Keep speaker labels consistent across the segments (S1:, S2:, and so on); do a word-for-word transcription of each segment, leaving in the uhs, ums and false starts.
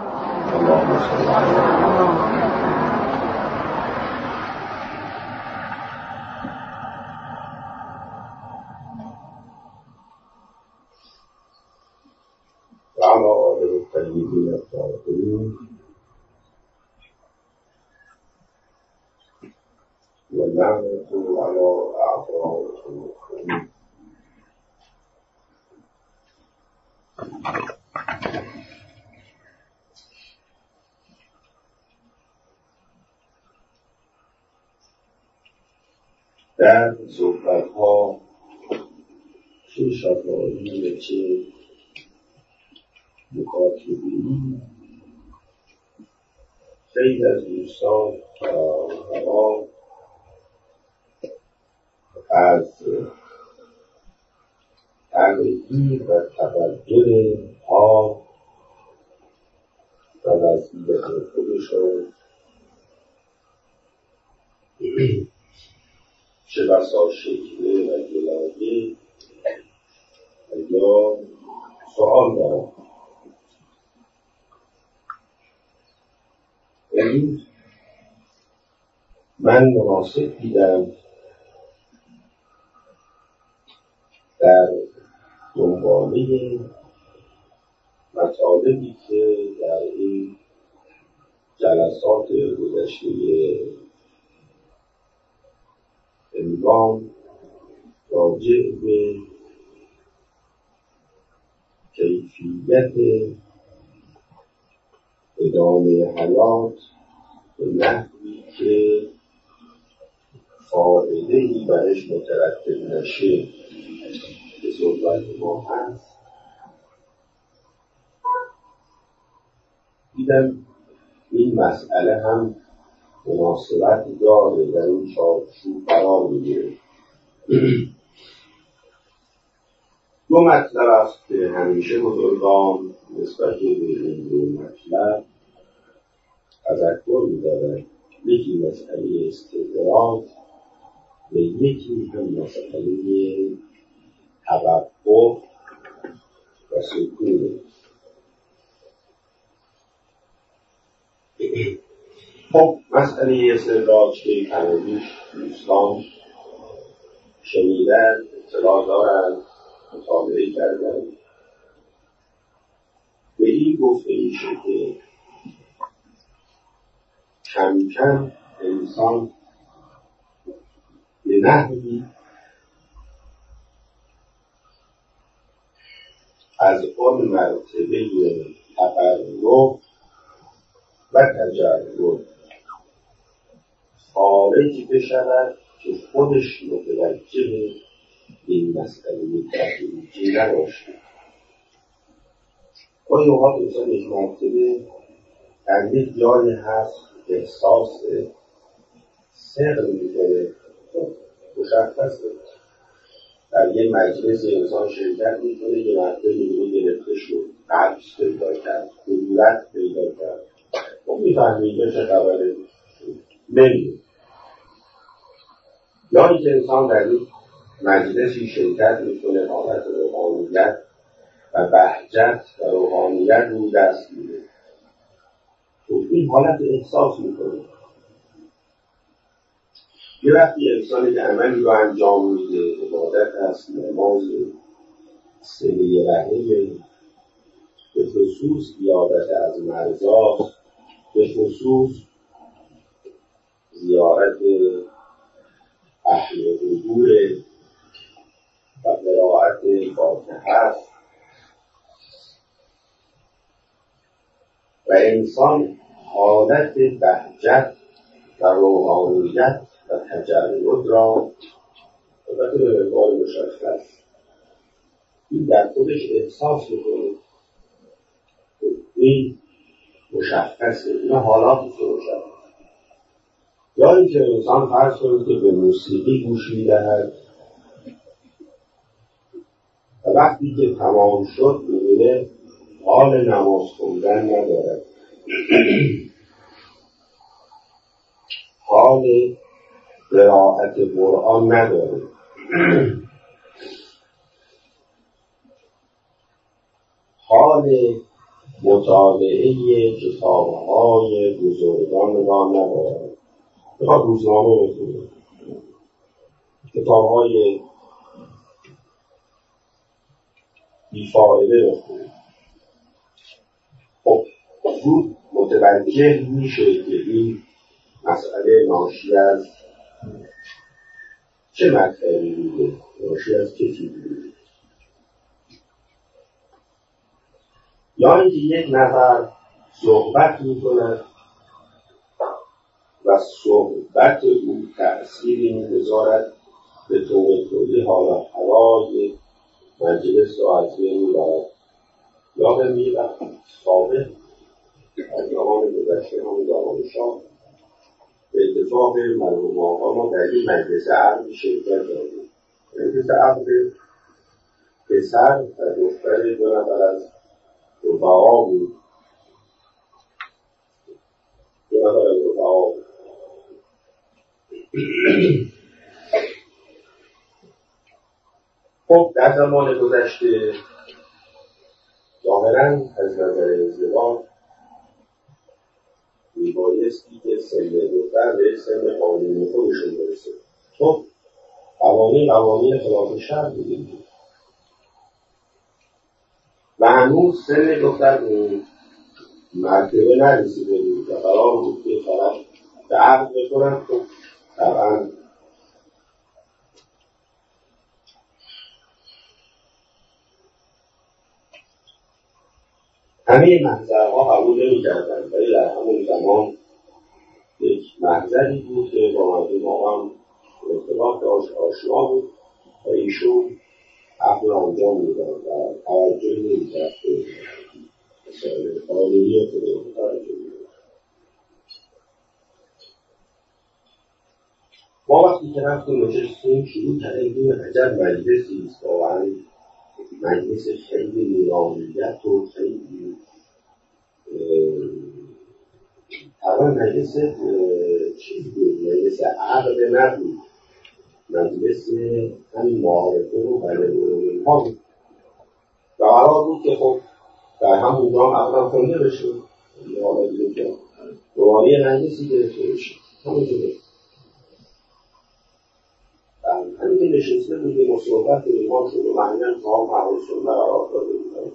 S1: اللهم صل علی وعلى آله الطيبين الطاهرين واللعنة على أعدائهم. در صحبت‌ها چه شفاهی چه مکاتبی خیلی از دوستان و از تغییر و تبدل ها و وضعیت خودشون چه بسا شکله و گلایه یا سؤال دارم. امروز من مناسب دیدم در دنباله مطالبی که در این جلسات گذشته عنوان راجع به کیفیت ادامه حیات به نحوی که فایده‌ای برش مترتب نشه به صحبت ما هست، دیدم این مسئله هم مناسبت داره در این چارچوب قرار میگیره. دو مطلب است که همیشه بزرگان نسبت به این دو مطلب تذکر می‌دارند. یکی مسئله استدراج و یکی هم مسئله توقف و سکون. خب مسئله استدراج که کمابیش دوستان شنیدن، اطلاع دارند، مطالعه کردن، به این گفته میشه که کم کم انسان به نحوی از اون مرتبه تقرب و تجرد خارج بشود که خودش متوجه این مسئله تدریجی نباشه. گاهی اوقات انسان یک مرتبه در یک جایی هست احساس ثقل میکنه، مشخصه. در یک مجلس انسان شرکت میکنه، یه مرتبه میگه گرفته شد، قبض پیدا کرد، قدرت پیدا کرد، خب میفهمید چه خبره، نمیده. یا اینکه انسان در یک مجلسی شرکت میکنه، حالت روحانیت و بهجت و روحانیت رو دست میده، خب این حالت احساس میکنه. یه وقتی انسانی که عملی رو انجام میده، عبادت هست، نماز، صله رحم، به خصوص زیارت از مرزا، به خصوص زیارت اهل قبور و قرائت فاتحه و انسان حالت بهجت و روحانیت و تجرد را البته به مقدار مشخص این در خودش احساس میکنه. این مشخصه، این حالات مشخصه. یا اینکه انسان فرض کنید که به موسیقی گوش میدهد و وقتی که تمام شد میبینه حال نماز خوندن ندارد، حال قرائت قرآن نداره، حال مطالعه کتاب‌های بزرگان را ندارد. بخواد روزنامه بخونه، کتاب‌های بیفایده بخونه، خب زود متوجه میشه که این مسئله ناشی از چه مطلبی بوده، ناشی از چه چیزی بوده. یا اینکه یک نفر صحبت میکنه و صحبت او تأثیری میگذارد به طور کلی حال و هوای مجلس را از بین میبرد. یادم میاد سابق از زمان گذشته همون زمان شاه به اتفاق مرحوم آقا ما در این مجلس عقد شرکت داریم. مجلس عقد پسر و دختر دو نفر از رفقا بود. دو نفر از رفقا بود. خب در زمان گذشته ظاهراً از نظر ازدواج میبایستی که سن دختر به سن قانونی خودشون برسه. خب قوانین قوانین خلاف شرع بودیم و هنوز سن دختر اون مرتبه نرسیده بود و قرار بود که طرف به عقد بکنن. خب طبعا همه محضرها قبول نمی کردن، ولی در همون زمان یک محضری بود که با مردم آقام ارتباط داشت، آشنا بود و ایشون عقل را انجام میدن و توجه نمی کرد به مسائل قانونی خودمون توجه میدن. ما وقتی که رفتیم نشستیم شروع کردیم این عجب مجلسی است، واقعا مجلس خیلی نورانیت و خیلی طبعا مجلس چیز بود، مجلس عقد نبود، مجلس همین معارفه رو بله برون ها بود و قرار بود که خب در همون جام عقدم خونده بشه یا حالا دیگه که دوباره مجلسی گرفته بشه همون که بشه. همین که نشسته بودیم و صحبت ایمان شد و معنیان ها محول سنده قرار داده بودن.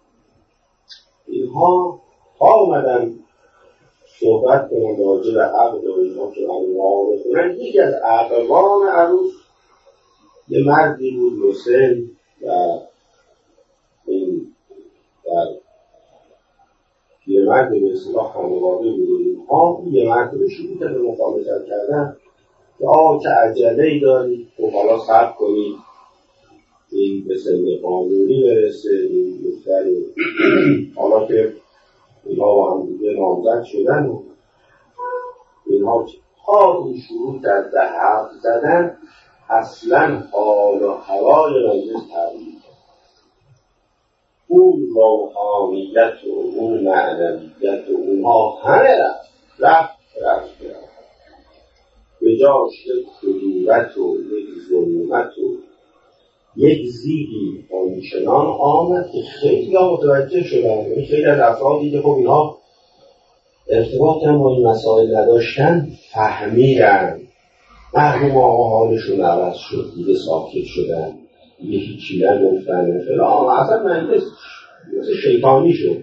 S1: اینها ها اومدن صحبت کنن راجع به عقد و اینها که همین معارف کنن. یکی از عقبان عروس یه مردی بود مسن و این در پیرمرد به اصطلاح خانواده بود. اینها یه مرد به شروع که به مخالفت کردن که آه چه عجله‌ای دارید و حالا صبر کنید این به سن قانونی برسه این دختری حالا که اینها با هم دیگه نامزد شدن و اینها تا این شروع در ده حرف زدن اصلا حال و هوای مجلس تغییر کرد. اون روحانیت و اون معنویت و اونها همه رفت رفت رفت رفت به جاش یک کدورت و یک ظلمت و یک زیدی آنچنان آمد که خیلی ها متوجه شدن. خیلی از افرادی که خب اینها ارتباط هم با این مسائل نداشتن فهمیدن مرحوم آقا حالشون عوض شد، دیگه ساکت شدن، دیگه هیچی نگفتن فلان. اصلا مجلس مثل شیطانی شد.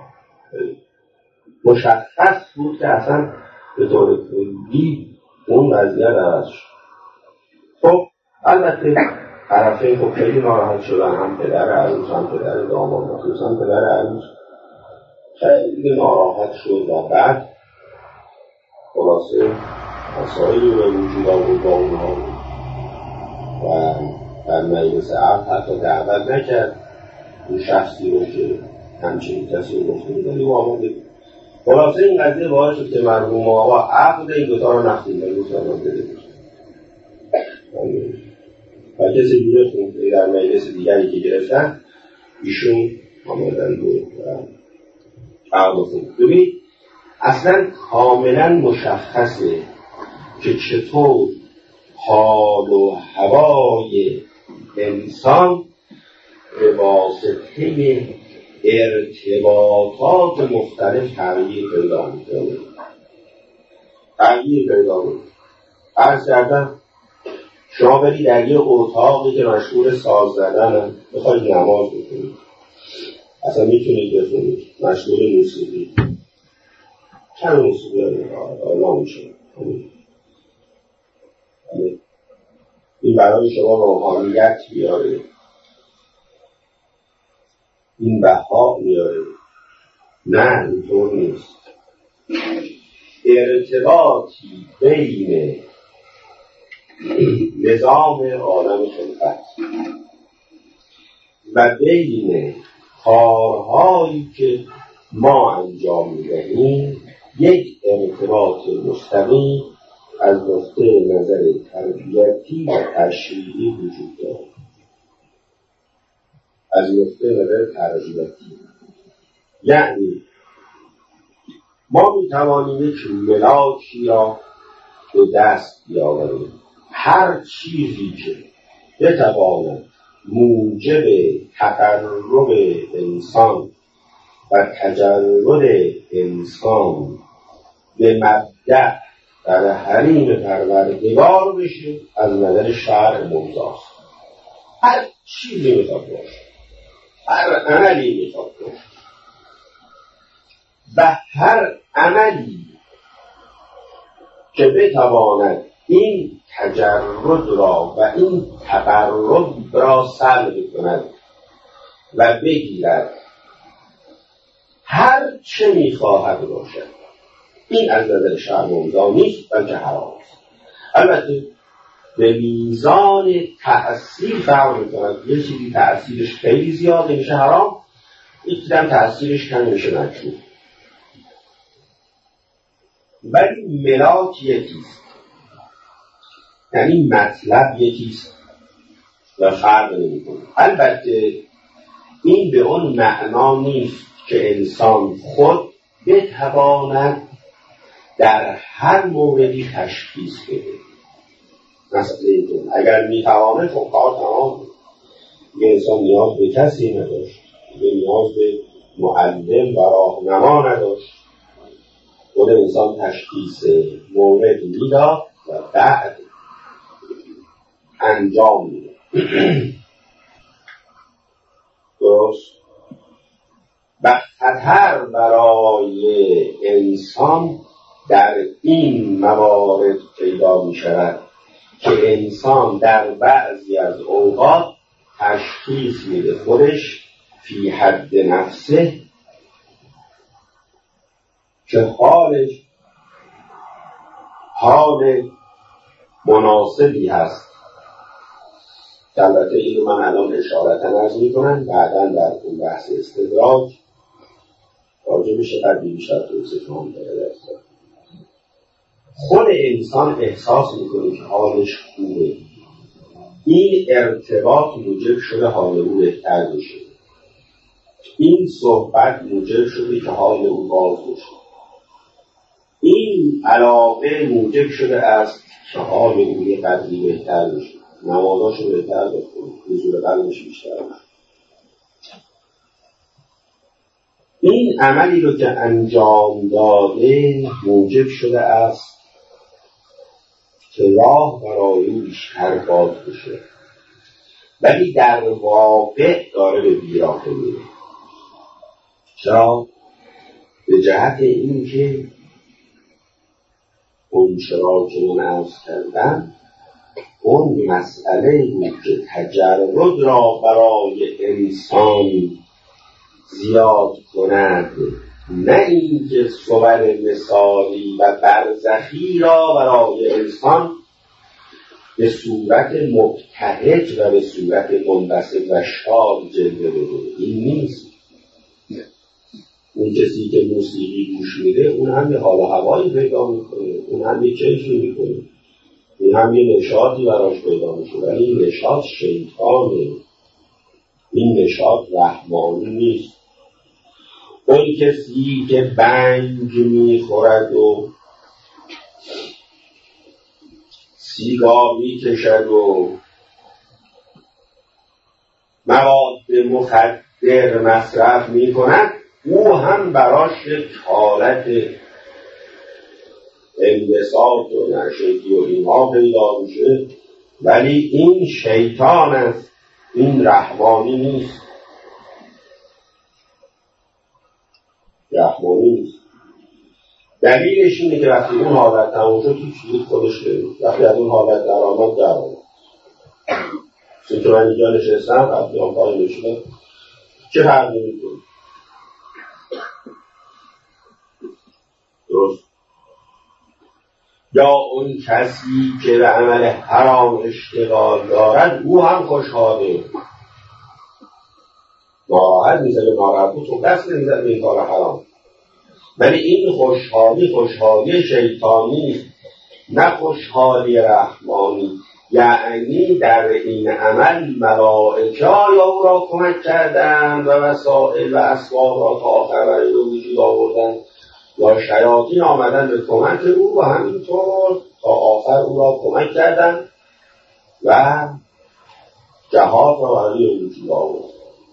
S1: مشخص بود که اصلا به طور کلی اون وضعیت عوض شد. خب البته طرفین خب خیلی ناراحت شدن، هم پدر عروس هم پدر داماد، مخصوصا پدر عروس خیلی ناراحت شد و بعد خلاصه مسائلی به وجود آورد با اونها و در مجلس عقد حتی دعوت نکرد اون شخصی رو که همچنین کسی رو گفته بود ولی آمده. خلاصه این قضیه باعث شد که مرحوم آقا عقد این دوتا رو نختیم به روز آمد بده بود و کسی دیگه خونده در مجلس دیگری که گرفتن ایشون آمدن بود و عقد خونده. ببین اصلا کاملا مشخصه که چطور حال و هوای انسان به واسطه ارتباطات مختلف تغییر پیدا میکنه تغییر پیدا میکنه عرض کردم شما برید در یه اتاقی که مشغول ساز زدن بخواید نماز بکنید اصلا میتونید بخونید مشغول موسیقی چند موسیقی آلا میشه این برای شما روحانیت میاره این بها میاره نه اینطور نیست ارتباطی بین نظام عالم خلقت و بین کارهایی که ما انجام میدهیم یک ارتباط مستقیم از نقطه نظر تربیتی و تشریعی وجود دارد از نقطه نظر تربیتی یعنی ما میتوانیم یک ملاکی را به دست بیاوریم هر چیزی که بتواند موجب تقرب انسان و تجرد انسان به مبدأ در حریم پروردگار بشه از نظر شرع ممتاز هر چیزی میخواد باشه هر عملی میخواد باشه و هر عملی که بتواند این تجرد را و این تقرب را سلب کند و بگیرد هر چه میخواهد باشد این از نظر شرع ممتاز نیست بلکه حرام است البته به میزان تأثیر فرق می‌کند یه چیزی تأثیرش خیلی زیاده میشه حرام یکی هم تأثیرش کم میشه مکروه ولی ملاک یکیست یعنی مطلب یکیست و فرق نمی‌کنه البته این به اون معنا نیست که انسان خود بتواند در هر موردی تشخیص بده مثلا اینطور اگر میتوانه خب کار تمام یه انسان نیاز به کسی نداشت یه نیاز به معلم و راهنما نداشت خود انسان تشخیص مورد میداد و بعد انجام میداد درست و خطر برای انسان در این موارد پیدا می شود که انسان در بعضی از اوقات تشخیص میده خودش فی حد نفسه که حالش حال مناسبی هست البته اینو من الان اشارتا عرض میکنم بعدا در اون بحث استدراج راجع بشه قدری بیشتر توضیح داره خود انسان احساس میکنه که حالش خوبه این ارتباط موجب شده حال او بهتر بشه این صحبت موجب شده که حال او باز بشه این علاقه موجب شده است که حال او یه قدری بهتر بشه نمازاشو بهتر بکنه حضور قلبش بیشتر بشه این عملی رو که انجام داده موجب شده است که راه برای او بیشتر باز بشه ولی در واقع داره به بیراه میره چرا؟ به جهت این که اون چرا که من عرض کردم اون مسئله بود که تجرد را برای انسان زیاد کند نه اینکه صور مثالی و برزخی را برای انسان به صورت مبتهج و به صورت منبسط و شاد جلوه بده این نیست اون کسی که موسیقی گوش میده اون هم یه حال و هوایی پیدا میکنه اون هم یه کیفی میکنه اون هم یه نشاطی براش پیدا میشه ولی این نشاط شیطانه این نشاط رحمانی نیست اون کسی که بنگ میخورد و سیگار میکشد و مواد مخدر مصدر مصرف میکنن، او هم براش یک حالت انبساط و نشگی و اینها پیدا میشه، ولی این شیطان است، این رحمانی نیست. رحمانی نیست. دلیلش اینه که وقتی اون حالت تموم شد تو چیزی خودش دارید، وقتی از اون حالت در آمد در آمد چون که من اینجا نشستم وقتی هم پایی نشدم چه فرقی میکنه؟ درست. یا اون کسی که به عمل حرام اشتغال دارد او هم خوشحاله، ناراحت میزه به ناراحت بود، تو دست نمیزد به این کار حرام، ولی این خوشحالی خوشحالی شیطانی نه خوشحالی رحمانی. یعنی در این عمل ملائکه یا او را کمک کردن و وسائل و اسباب را تا آخر برای او وجود آوردن، یا شیاطین آمدن به کمک او و همینطور تا آخر او را کمک کردن و جهاد را برای او وجود آوردن.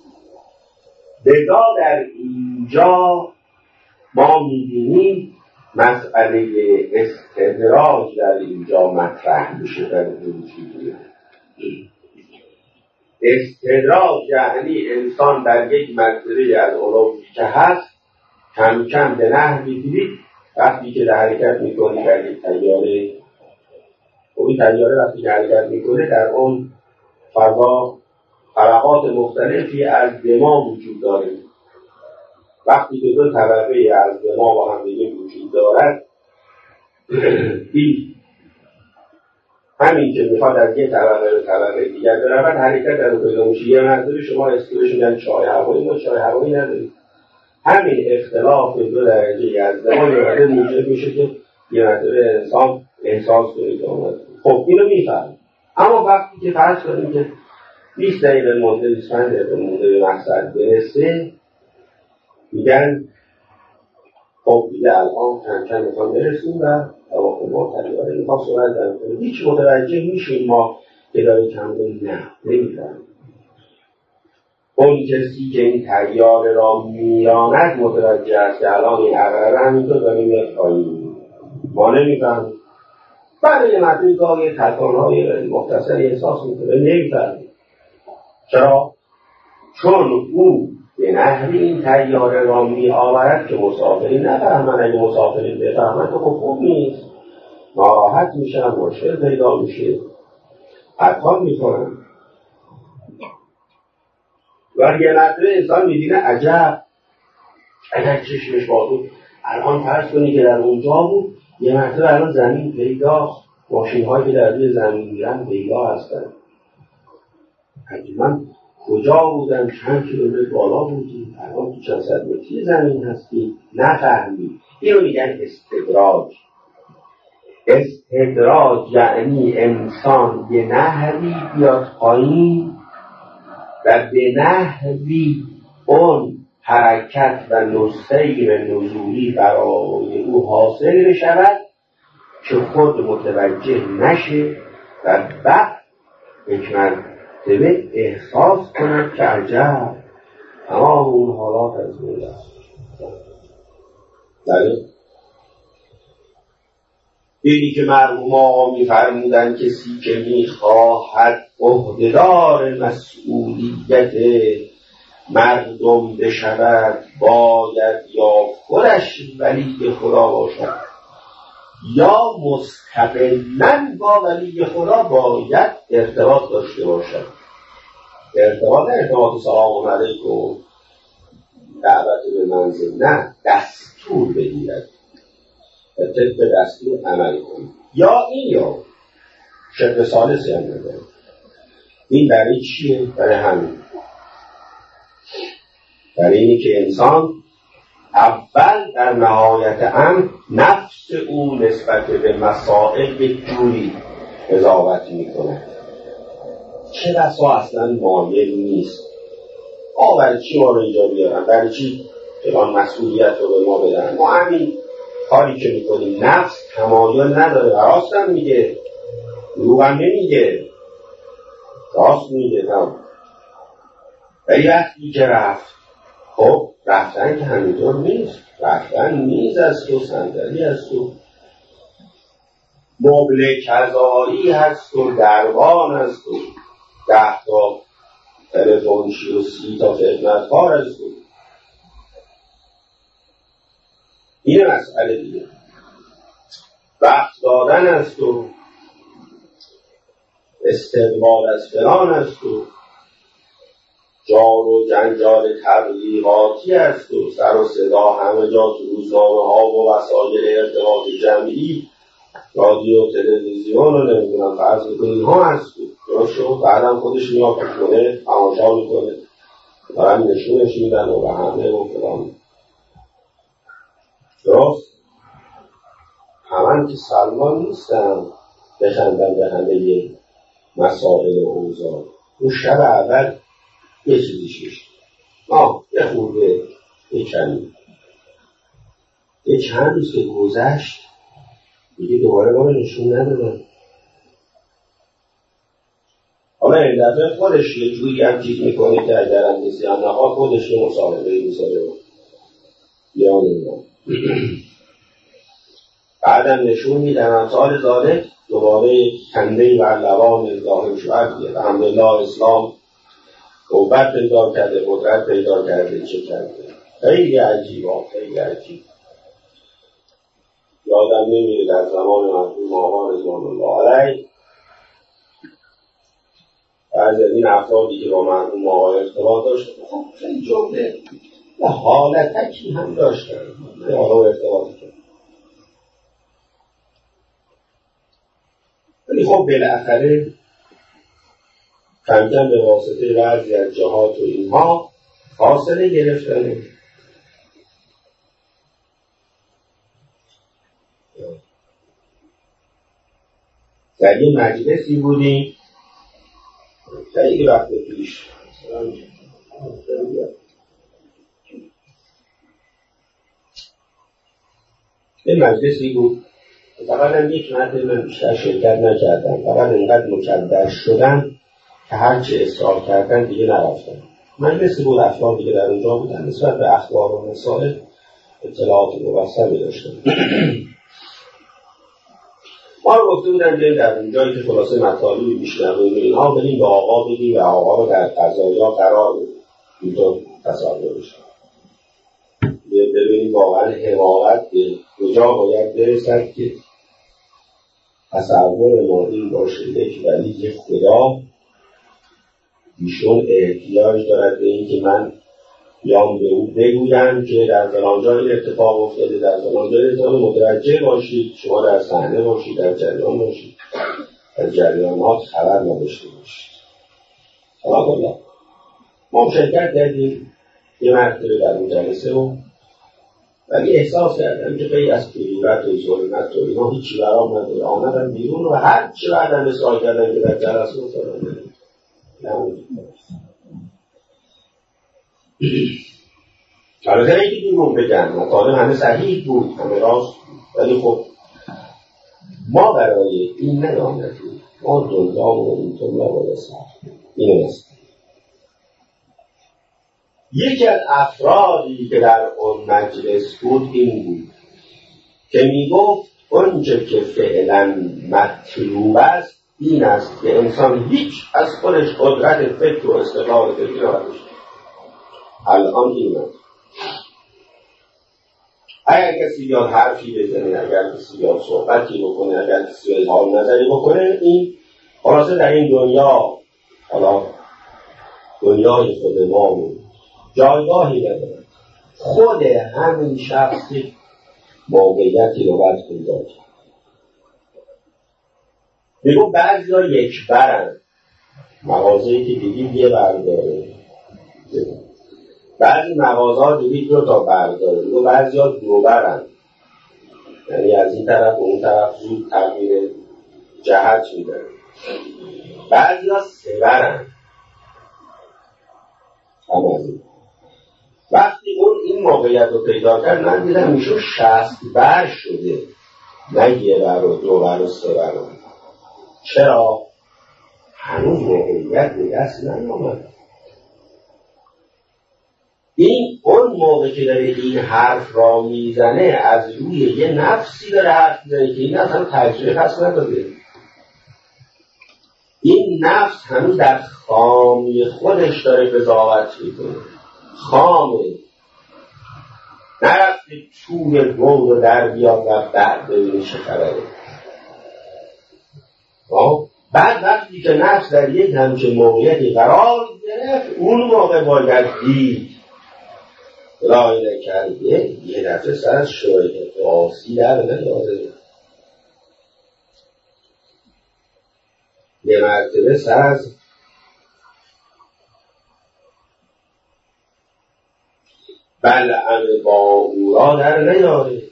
S1: لذا در اینجا ما می‌بینیم مسئله استدراج در اینجا مطرح میشه. در وجود استدراج یعنی انسان در یک منطقه از علومی که هست کم کم به نحوی دیدید وقتی که در حرکت میکنی در یک تیاره، و این تیاره وقتی که حرکت میکنه در اون فضا طبقات مختلفی از دما وجود داره. وقتی که دو طبقه از دما با هم دیگه وجود دارد، این همین که میخواد از یک طبقه به طبقه دیگر برود حرکت در اون پیدا میشه. یه منظوری شما اسکیلش میگن چای هوایی، ما چای هوایی نداریم. همین اختلاف دو درجه از دما یه مرتبه موجب میشه که یه مرتبه انسان احساس کنه که آمد. خب اینو میفهم. اما وقتی که فرض کنیم که بیست دقیقه مونده، بیست و پنج دقیقه مونده به مقصد برسه، میگن خب دیگه الان چند چند میخوام برسیم و اواخر ما تلیاره میخوام سرعت دارم کنیم. هیچ متوجه میشیم ما که داری کم کنیم؟ نه، نمیفهم. اون کسی که این تیاره را میراند متوجه است که الان این عقربه همینطور داره میاد پایین، ما نمیفهم. برای مدوی گاهی تکانهای مختصری احساس میکنه، نمیفهم. چرا؟ چون او به نحوی این تیاره را می آورد که مسافری نفهمن. اگه مسافری بفهمن تو خوب نیست، ناراحت میشن، مشکل پیدا میشه، حتان میکنن. و یه نطره انسان میبینه عجب اگر چشمش بازو الان فرض کنی که در اونجا بود، یه مرتبه الان زمین پیداست، ماشین هایی که در روی زمین میرن پیدا هستن. من کجا بودم؟ چند کیلومتر بالا بودیم، الان تو چند صد متری زمین هستیم، نفهمیم. اینو میگن استدراج. استدراج یعنی انسان به نحوی بیاد پایین و به نحوی اون حرکت و سیر نزولی برای او حاصل بشود که خود متوجه نشه و بعد حکمت به احساس کنند که عجب تمام اون حالات از میل است. بله اینی که مرحوم آقا می‌فرمودند کسی که می‌خواهد عهده‌دار مسئولیت مردم بشود باید یا خودش ولی خدا باشد یا مستقلاً با ولی خدا باید ارتباط داشته باشد. ارتباط نه ارتباط سلام علیکم دعوت به منزل، نه، دستور بگیرد و طبق دستور عمل کنید. یا این یا شکل ثالثی هم نداره. این برای چیه؟ برای همین، برای اینی که انسان اول در نهایت امر نفس او نسبت به مسائل یک جوری قضاوت میکنه. چه بسا اصلا مایل نیست. آه برای چی ما رو اینجا بیارن؟ برای چی فلان مسئولیت رو به ما بدن؟ ما همین کاری که میکنیم. نفس تمایل نداره. راست هم میگه، دروغ هم نمیگه، راست میگه. هم ولی وقتی که رفت، خب رفتن که همینطور نیست، رفتن میز است و صندلی است و مبل کزاری هست و دربان است و ده تا تلفنچی و سی تا خدمتکار است و این مسئله دیگه وقت دادن است و استقبال از فلان است و جار و جنجال تبلیغاتی است و سر و صدا همه جا تو روزنامه ها و وسایل ارتباط جمعی، رادیو، تلویزیون و نمیدونم فرض بکنیم ها هست درست شد. بعدم خودش میاد کنه تماشا میکنه دارن نشونش میدن و به همه و فلان درست. همون که سلمان نیستن بخندن به همه مسائل و اوضاع. اون شب اول یه چیزی شش آه یه خورده یه کمی یه چند روز که گذشت دیگه دوباره ما رو نشون ندادن. حالا این دفعه خودش یه جوری هم چیز میکنه که اگر هم کسی هم نخواه خودش یه مصاحبه میذاره یا نمیدونم بعدم نشون میدن سال زاده دوباره کنده بر لبان ظاهر شد. الحمدلله اسلام قوت پیدا کرده، قدرت پیدا کرده، چه کرده. خیلی عجیبا خیلی عجیب. یادم نمیره در زمان مرحوم آقا رضوان الله علیه بعضی از این افرادی که با مرحوم آقا ارتباط داشت خب خیلی جمله و حالتکی هم داشتن به آقا ارتباط کرد. ولی خب بالاخره کم کم به واسطه بعضی از جهات و اینها فاصله گرفتنه. در یه مجلسی بودیم خیلی وقت پیش یه مجلسی بود فقط هم یک مرد من بیشتر شرکت نکردم، فقط اینقدر مکدر شدن که هرچی اصرار کردن دیگه نرفتن. مجلسی بود افراد دیگه در اونجا بودن نسبت به اخبار و مسائل اطلاعات مبصری داشتن. ما رو گفته بودن که در اونجایی که خلاصه مطالبی میشنویم اینها بریم به آقا بگیم و آقا رو در قضایا قرار بدیم. اینطور تصور بشه. ببینیم واقعا حماقت به کجا باید برسد که تصور ما این باشه یک ولی خدا ایشون احتیاج دارد به این که من بیام به او بگویم که در فلان جا این اتفاق افتاده، در فلان جا اتفاق متوجه باشید، شما در صحنه باشید، در جریان باشید، از جریانات خبر نداشته باشید. حالا کلا ما شرکت کردیم یه مرتبه در اون جلسه و ولی احساس کردم که خیلی از کدورت و ظلمت و اینا هیچی برام نداره. آمدن بیرون و هر چی بعدم اصرار کردن که در جلسه افتادن نمونید. البته اینکه بیرون بگن مطالب همه صحیح بود، همه راست بود، ولی خب ما برای این ندامدیم. ما دنیا و اینطور نباید سخت اینه است. یکی از افرادی که در اون مجلس بود این بود که میگفت اونچه که فعلا مطلوب است این است که انسان هیچ از خودش قدرت فکر و استقلال فکری نداشته. الان این است. اگر کسی بیاد حرفی بزنه، اگر کسی بیاد صحبتی بکنه، اگر کسی بیاد اظهار نظری بکنه، این خلاصه در این دنیا حالا دنیای خود ما بود جایگاهی ندارد. خود همین شخصی موقعیتی رو باید پیدا کرد. میگو بعضی ها یک برن، مغازه‌ای که دیدید یه برداره، بعضی مغازه ها دیدید دو تا برداره، میگو بعضی ها دو برن، یعنی از این طرف و اون طرف زود تغییر جهت میدن. بعضی ها سه برن. وقتی اون این موقعیت رو پیدا کرد من دیدم میشون شصت بر شده، نه یه بر و دو بر و سه بر. چرا؟ هنوز موقعیت به دست نیامد. این اون موقع که داره این حرف را میزنه از روی یه نفسی داره حرف میزنه که این اصلا تجربه پس نداده. این نفس هنوز در خامی خودش داره قضاوت میکنه، خامه، نرفته توی گود رو در بیاد و بعد ببینه چه خبره. بعد وقتی که نفس در یک همچه موقعیتی قرار گرفت، اون موقع باید دید رای نکرده یه دفعه سر از شایعه قاسی در نیاره، یه مرتبه سر از بلعن با او را در نیاره.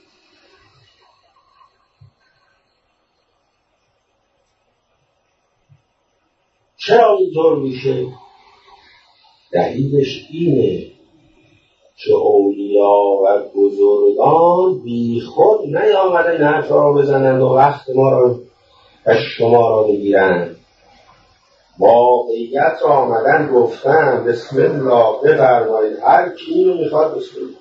S1: چرا اینطور میشه؟ دلیلش اینه که اولیا و بزرگان بی خود نیامدن حرف را بزنند و وقت ما را و شما را بگیرند. واقعیت را آمدن گفتن بسم الله بفرمایید، هر کی اینو میخواد بسم الله.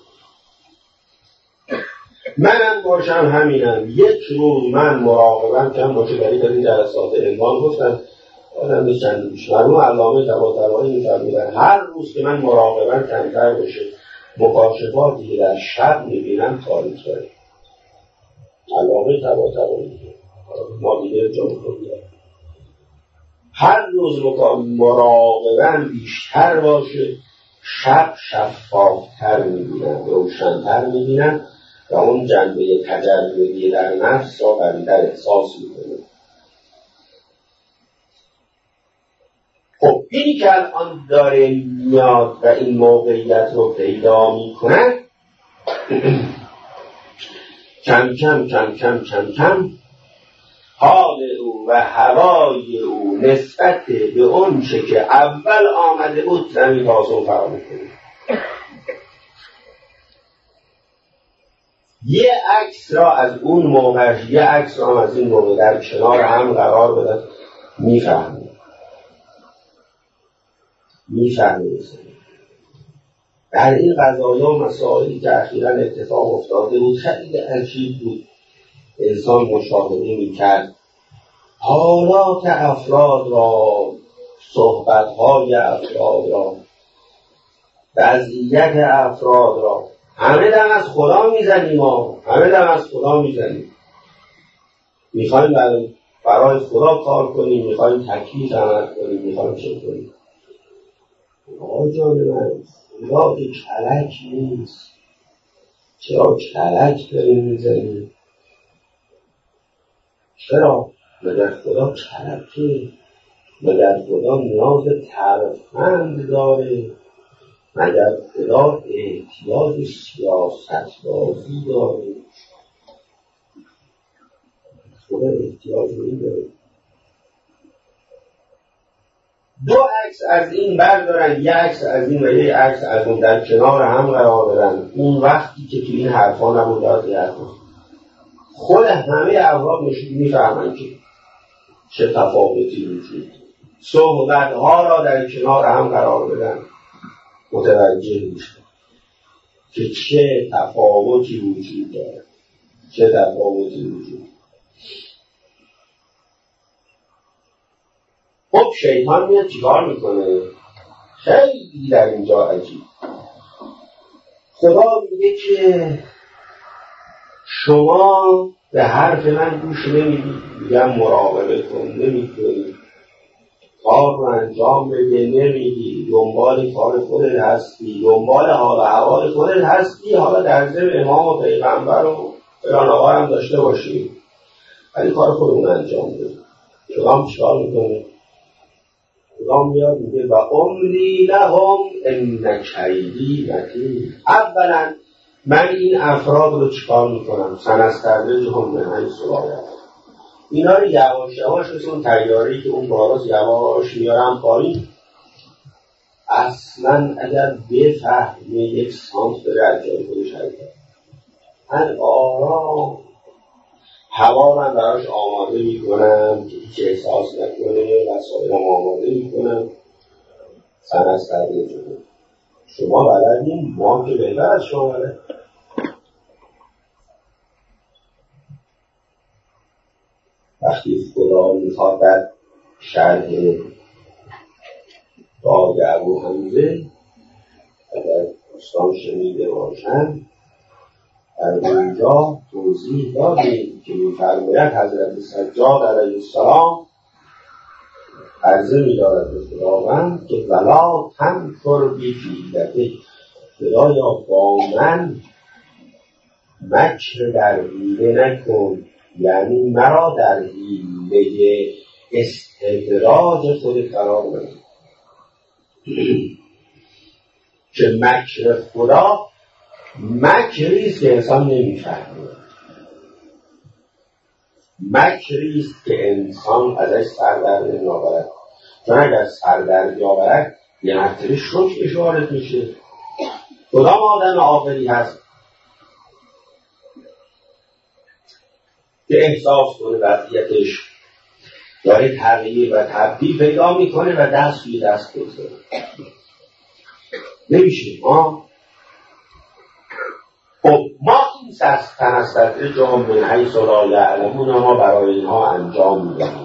S1: منم باشم همینم. یک روز من مراقبم کم باشه، برای در این جلسات عنوان گفتن آدم به چند روش مرموم علامه طباطبایی میفرمودن هر روز که من مراقبم کمتر بشه، مکاشفاتی که در شب میبینم تاریخ داره. علامه طباطبایی ما دیگه جا بکنیم هر روز مراقبم بیشتر باشه، شب شفافتر میبینم، روشنتر میبینم و اون جنبه تجربی در نفس را بریدر احساس میکنم. خب اینی که الان داره میاد و این موقعیت رو پیدا میکنه، کم کم کم کم کم کم حال او و هوای او نسبت به اون چه که اول آمده بود زمین تاسون فرا میکنه. یه عکس را از اون موقع، یه عکس را از این موقع در کنار هم قرار بدن، میفهمه میفهمه در این قضایا و مسائلی که اخیراً اتفاق افتاده بود خیلی عجیب بود. انسان مشاهده میکرد حالات افراد را، صحبتهای افراد را، وضعیت افراد را. همه دم از خدا میزنیم ما همه دم از خدا میزنیم میخوایم برای برای خدا کار کنیم، میخوایم تکلیف عمل کنیم، میخوایم چه کنیم. آقا جان من، خدا که کلک نیست. چرا کلک داریم میزنیم؟ چرا؟ مگر خدا کلکه؟ مگر خدا نیاز ترفند داره؟ مگر خدا احتیاج سیاست بازی داره؟ خدا احتیاج این داره. دو عکس از این بردارن، یک عکس از این و یک عکس از اون در کنار هم قرار بدن. اون وقتی که تو این حرفا نبود داد خود همه افراد میفهمن که چه تفاوتی وجود. صحبت‌ها را در کنار هم قرار بدن، متوجه میشن که چه تفاوتی وجود داره، چه تفاوتی وجود. خب شیطان میاد چیکار میکنه؟ خیلی در اینجا عجیب. خدا میگه که شما به حرف من گوش نمیدید، میگم مراقبه کن، نمیکنی، کار رو انجام بده، نمیدی، دنبال کار خودت هستی، دنبال حال و هوای خودت هستی. حالا در ضمن امام و پیغمبر و فلان آقا هم داشته باشی، ولی کار خودمون انجام بده. شما چیکار میکنه؟ خدا میاد میگه و املی لهم ان کیدی متین. اولا من این افراد رو چیکار میکنم؟ سنستدرجهم من حیث لا یعلمون. اینا رو یواش یواش مثل اون طیاره‌ای که اون بالاست یواش میارم پایین. اصلا اگر بفهمه یک سانت داره از جای خودش حرکت، من آرام هوا رو براش آماده میکنم که هیچ احساس نکنه، وسایلم آماده میکنم. سنستدرجهم شما بلدین، ما که بهتر از شما بلد. وقتی خدا میخواد در شرح داد ابو حمزه اگر دوستان شنیده باشند در اونجا توضیح دادیم که می‌فرماید حضرت سجاد علیه السلام عرضه می‌دارد به خداوند که ولا تمکر بی حیلته، خدایا با من مکر در حیله نکن، یعنی مرا در حیله استدراج خود قرار بده. که مکر خدا مکریست که انسان نمیفهمه، مکریست که انسان ازش سر در نمیآورد، چون اگر سر در بیاورد یه مرتبه شوکش وارد میشه. کدام آدم عاقلی هست که احساس کنه وضعیتش داره تغییر و تبدیل پیدا میکنه و دست توی دست بگذاره؟ نمیشه. ما خب ما این تنستر جام من حیث لا یعلمون ما برای اینها انجام میدهیم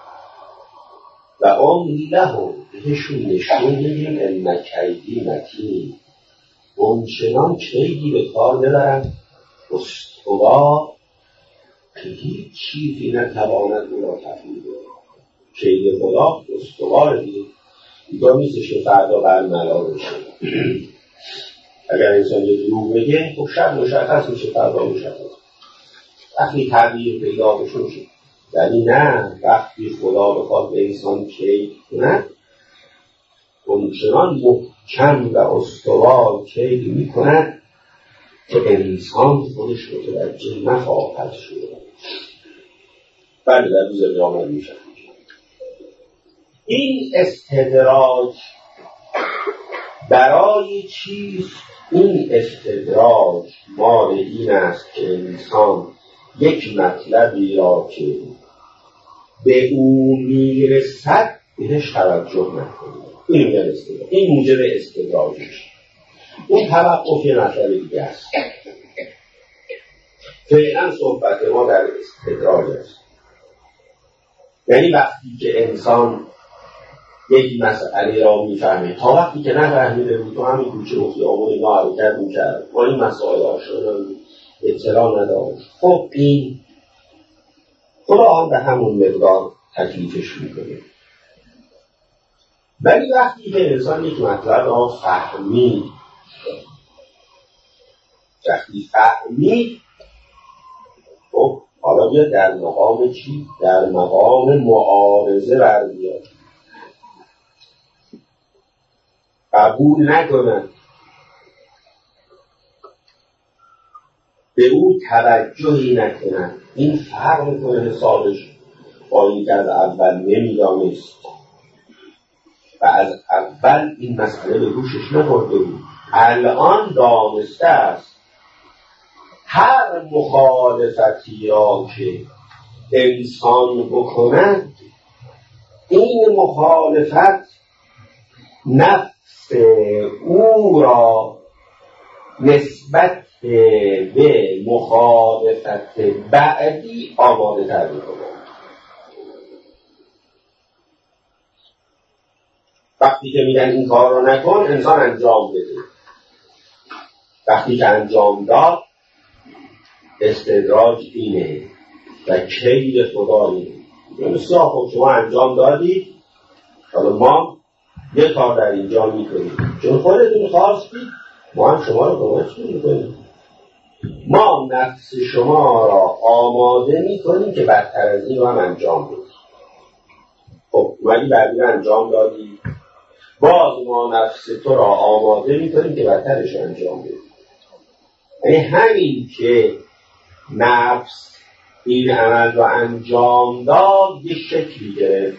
S1: و املی لهم، بهشون نشون میدیم ان کیدی متین، اونچنان کیدی به کار ببرن استوا که هیچ چیزی نتواند او را تفیده. کید خدا استوار دیگه دیگه نیستش که فردا برملا بشه. اگر انسان یه دروغ بگه خب شب مشخص میشه، فردا مشخص. وقتی تغییر پیدا بشه میشه. یعنی نه، وقتی خدا بخواد به انسان کید کنه اونچنان محکم و استوار کید میکنه که انسان خودش متوجه نخواهد شد. بله در روز قیامت میشه. این استدراج برای چیست؟ این استدراج مال این است که انسان یک مطلبی را که به او میرسد بهش توجه نکنه. این میگن استدراج. این موجب استدراجش. اون توقف یه مطلب دیگه است. فعلا صحبت ما در استدراج است. یعنی وقتی که انسان یک مسئله را میفهمه، تا وقتی که نفهمیده بود تو همین کوچه و خیابون اینا حرکت میکرد، ما این مسائل آشنا اطلاع نداشت، خب این خدا هم به همون مقدار تکلیفش میکنه. ولی وقتی که انسان یک مطلب را فهمید، وقتی فهمید خب حالا بیا در مقام چی؟ در مقام معارضه برمیاد. قبول نکنن، به او توجهی نکنن. این فرق میکنه حسابش با این که از اول نمیدانست و از اول این مسئله به گوشش نخورده بود، الان دانسته است. هر مخالفتی را که انسان بکند این مخالفت نفس او را نسبت به مخالفت بعدی آماده تر می‌کند. وقتی که میگن این کار رو نکن انسان انجام بده، وقتی که انجام داد استدراج اینه و کید خدا اینه. بسیار خوب، شما انجام دادید، حالا ما یه کار در اینجا میکنیم چون خودتون خواستید، ما هم شما رو کمک میکنیم. ما نفس شما را آماده میکنیم که بدتر از این رو هم انجام بدید. خب ولی بعدی رو انجام دادی، باز ما نفس تو را آماده میکنیم که بدترش رو انجام بدید. یعنی همین که نفس این عمل رو انجام داد یه شکلی گرفت.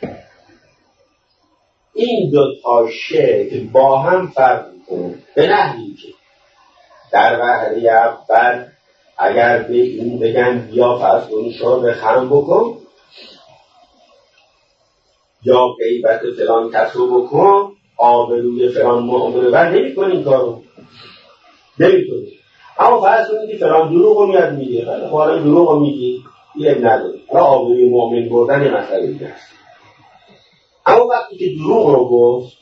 S1: این دو تا شکل با هم فرق می‌کنه، به نحوی که در وهله اول اگر به این بگن بیا فرض کن شرب خمر بکن یا غیبت فلان کسو بکن، آبروی فلان معامله و نمی کنیم کارو نمی کنیم. اما فرض کنید که فلان دروغ رو میاد میگه، ولی خواهرای دروغ رو میگی یه نداره، حالا آبروی مؤمن بردن یه مسئله دیگه است. اما وقتی که دروغ رو گفت،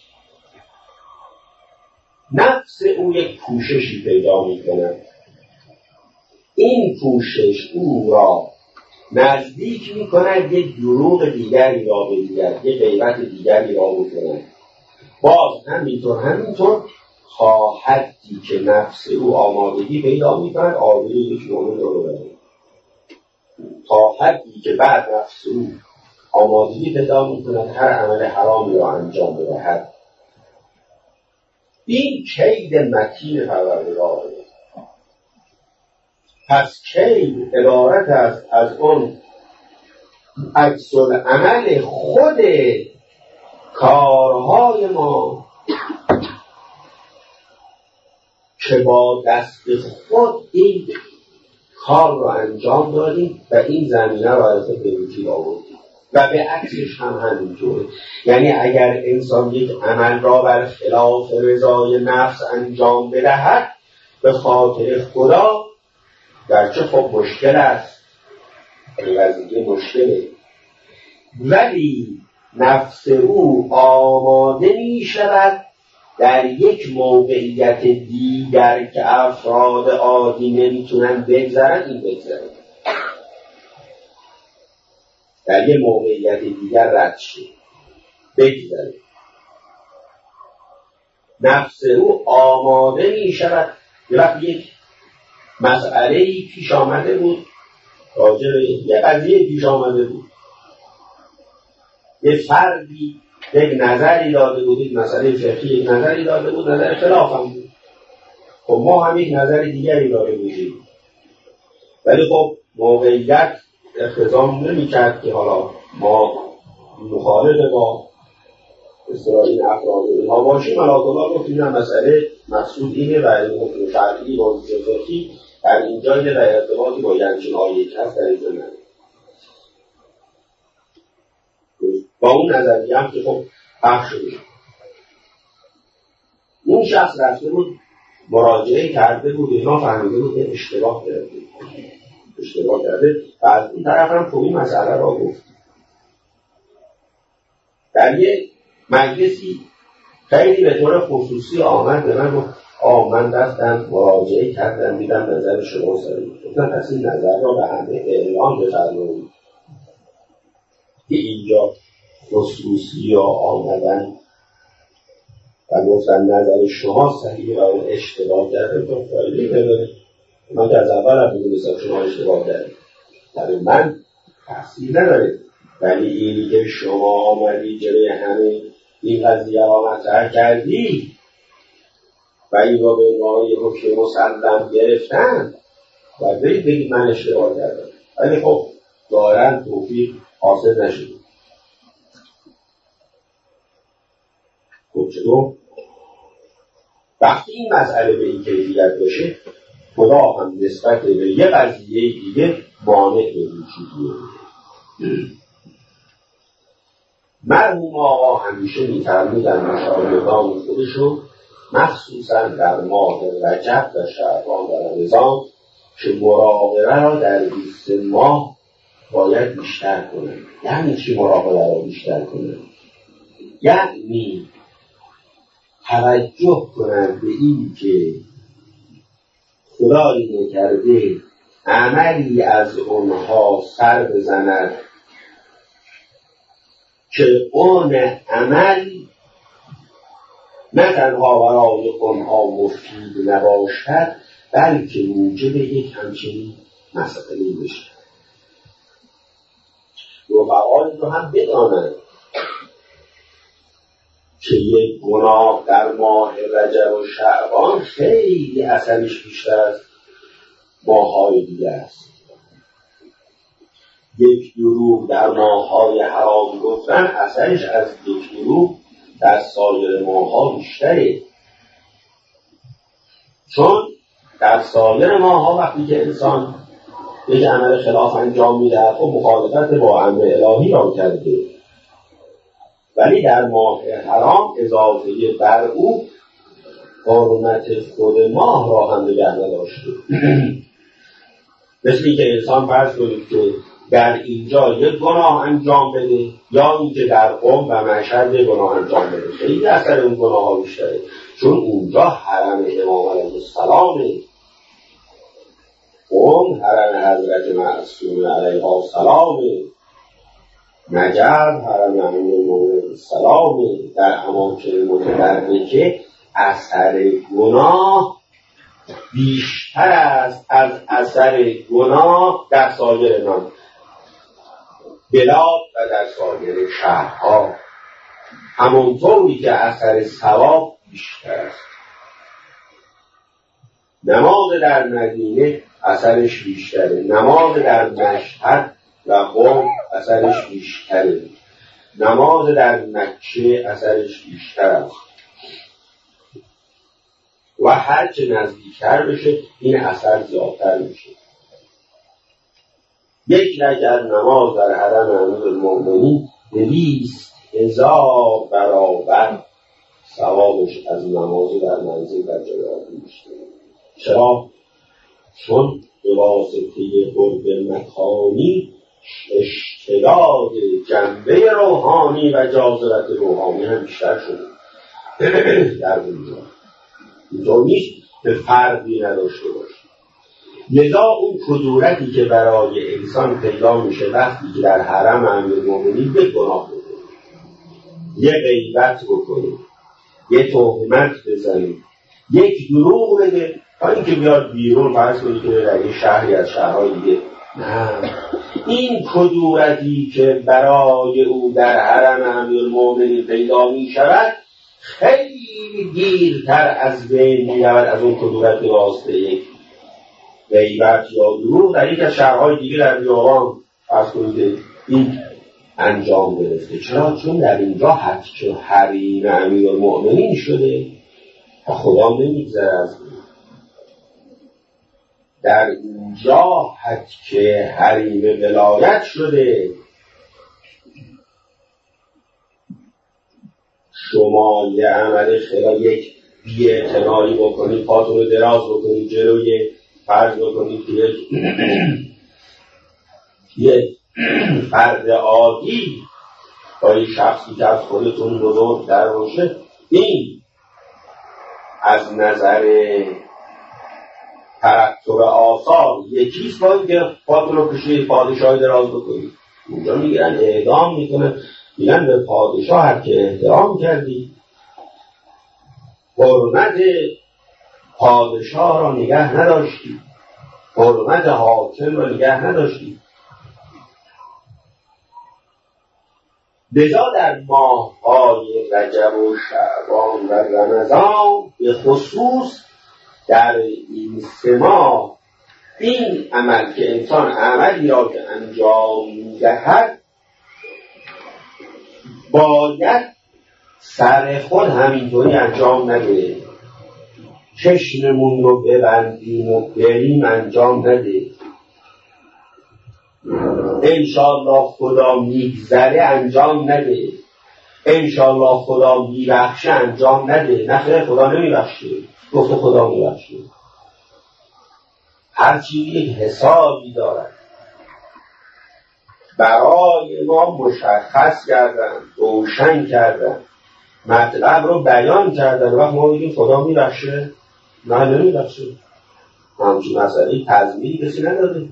S1: نفس او یک پوششی پیدا میکنه. این پوشش او را نزدیک میکنه یک دروغ دیگری را بگوید، یک غیبت دیگری را بکنه. باز همینطور همینطور تا حدی که نفس او آمادگی پیدا میکند آبروی یک مؤمن رو ببره، تا حدی که بعد نفس او آمادگی پیدا میکند هر عمل حرامی را انجام بدهد. این کید متین پروردگاره. پس کید عبارت است از اون عکس العمل خود کارهای ما که با دست خود این کار رو انجام دادیم و این زمینه رو از به وجود آوردیم. و به عکسش هم همینطوره. یعنی اگر انسان یک عمل را بر خلاف رضای نفس انجام بدهد به خاطر خدا، گرچه خب مشکل است، این قضیه مشکله، ولی نفس او آماده می شود در یک موقعیت دیگر که افراد عادی نمیتونن بگذرن این بگذرن، در یک موقعیت دیگر رد شه بگذره. نفس او آماده می شود. یه وقت یک مسئله‌ای پیش آمده بود، راجع به یک قضیه پیش آمده بود، یه فردی یک نظری داده بود، یک مسئله فقهی یک نظری داده بود، نظر خلاف هم بود. خب ما هم یک نظر دیگری داده بودیم، ولی خب موقعیت اختزام نمی کرد که حالا ما مخالف با اصطلاح این افراد اینها باشیم. ملاکالله گفتیم این مسئله مقصود اینه و این حکم شرعی با حکم فقهی در اینجا اینه و ارتباطی با یعنچین آیه هست در اینجا نه. با اون نظریه هم که خب پخش شده، اون شخص رفته بود مراجعه کرده بود، اینا فهمیده بود که اشتباه کرده اشتباه کرده و از اون طرف هم خوبی مسئله را گفت. در یک مجلسی خیلی به طور خصوصی آمد به من گفت آه من رفتم مراجعه کردم دیدم نظر شما سریع، گفتم پس این نظر را به همه اعلام بفرمایید که اینجا خصوصی ها آمدن و گفتن نظر شما صحیح و اون اشتباه کرده. تو فایده نداره، من که از اول هم میدونستم شما اشتباه کرده، برای من تحصیل نداره، ولی اینی که شما آمدی جلوی همه این قضیه را مطرح کردی و این را به عنوان یک حکم مسلم گرفتن و برید بگید من اشتباه کردم، ولی خب ظاهراً توفیق حاصل نشد. خب چطور؟ وقتی این مسئله به این کیفیت باشه، خدا هم نسبت به یه قضیه دیگه مانع به وجود میاره. مرحوم آقا همیشه می‌فرمودن مشاهدان خودشو مخصوصا در ماه رجب و شعبان و رمضان که مراقبه را در بیست ماه باید بیشتر کنن. یعنی چی مراقبه را بیشتر کنن؟ یعنی توجه کنن به این که خدایی نکرده عملی از اونها سر بزند که اون عمل نه تنها برای اونها مفید نباشد بلکه موجب یک همچنین مسئله بشه. رفقای رو هم بدانند که یک گناه در ماه رجب و شعبان خیلی اثرش بیشتر از ماه‌های دیگه است. یک دروغ در ماه‌های حرام گفتن اثرش از یک دروغ در سایر ماه‌ها بیشتره، چون در سایر ماه‌ها وقتی که انسان یک عمل خلاف انجام میده خب مخالفت با امر الهی را کرده و ولی در ماه حرام اضافه بر او حرمت خود ماه را هم نگه نداشته. مثلی که انسان فرض کنید که در اینجا یک گناه انجام بده یا اینکه در قم و مشهد یک گناه انجام بده، خیلی اثر اون گناه ها بیشتره، چون اونجا حرم امام علیه السلامه. قم حرم حضرت معصوم علیه السلامه، نجف حرم امین السلامه. در اماکن متبرکه اثر گناه بیشتر است از اثر گناه در سایر نام بلاد و در سایر شهرها، همونطوری که اثر ثواب بیشتر است. نماز در مدینه اثرش بیشتره، نماز در مشهد و قم اثرش بیشتره، نماز در مکه اثرش بیشتر است و هرچه نزدیکتر بشه این اثر زیادتر میشه. یک رکعت نماز در حرم امیرالمؤمنین دویست هزار برابر ثوابش از نماز در منزل در جای عادی میشه. چرا؟ چون به واسطه قرب مکانی اشتداد جنبه روحانی و جاذبه روحانی هم بیشتر شده در اونجا. اینطور نیست به فرقی نداشته باشه. لذا اون کدورتی که برای انسان پیدا میشه وقتی که در حرم امیرالمؤمنین یک گناه بکنه، یک غیبت بکنه، یک تهمت بزنه، یک دروغ بگه، تا اینکه بیاد بیرون فرض کنید که در یه شهری از شهرهای دیگه، نه، این کدورتی که برای او در حرم امیرالمؤمنین پیدا میشود خیلی دیرتر از بین میرود از اون کدورت واسطه یک غیبت یا دروغ در یک از شهرهای دیگه در بیابان فرض کنید این انجام گرفته. چرا؟ چون در اینجا حد که حریم امیرالمؤمنین شده و خدا نمیگذره از این. در اینجا حد که حریم ولایت شده، شما یه عمل خیلی یک بی‌اعتنایی بکنید، پاتون رو دراز بکنید جلوی فرض بکنید که یک یک فرد عادی با یک شخصی که از خودتون بزرگتر باشه، این از نظر ترتب آثار یکیست با این که پاتون رو کشید پادشاهی دراز بکنید. اونجا میگیرن اعدام میکنه، میگن به پادشاه هر که احترام کردی، حرمت پادشاه را نگه نداشتی، حرمت حاکم را نگه نداشتی. لذا در ماه‌های رجب و شعبان و رمضان به خصوص در این سه ماه این عمل که انسان عملی را که انجام می‌دهد باید سر خود همینطوری انجام نده، چشممون رو ببندیم و بریم انجام نده، انشاءالله خدا میگذره انجام نده، انشاءالله خدا میبخشه انجام نده. نه خدا نمیبخشه، گفت خدا میبخشه. هر چیزی یک حسابی دارد، برای ما مشخص کردن، روشن کردن، مطلب رو بیان کردن. وقت ما بگیم خدا میبخشه، نه نمیبخشه. همچین مسئله تضمینی کسی نداده.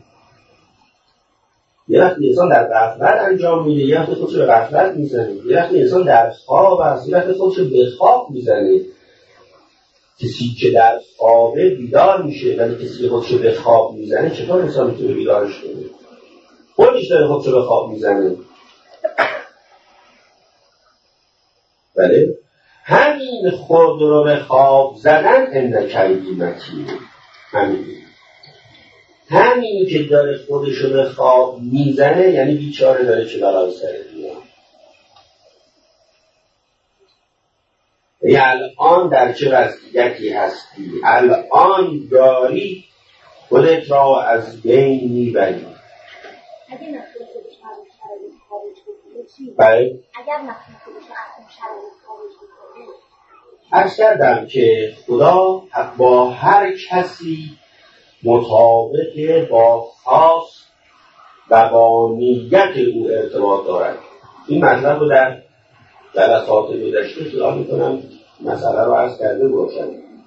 S1: یه وقتی انسان در غفلت انجام میده، یه وقتی خودشو به غفلت میزنه، یه وقتی انسان در خواب است، یه وقتی خودشو به خواب میزنه. کسی که در خوابه بیدار میشه، ولی کسی که خودشو به خواب میزنه چطور انسان میتونه بیدارش کنه؟ خودش داره خودشو به خواب میزنه. بله همین خود رو به خواب زدن اندکیدی متینه. همین همین که داره خودشو به خواب میزنه یعنی بیچاره داره چه بلایی سر میاد. یعنی الان در چه وضعیتی هستی؟ الان داری خودت را از بین میبری. بله.
S2: اگر نفسی خودش رو از اون شرایط خارج میکنه،
S1: عرض کردم که خدا با هر کسی مطابق با خاص و با نیت او ارتباط دارد. این مطلب رو در جلسات گذشته خیال میکنم مسئله رو عرض کرده باشم.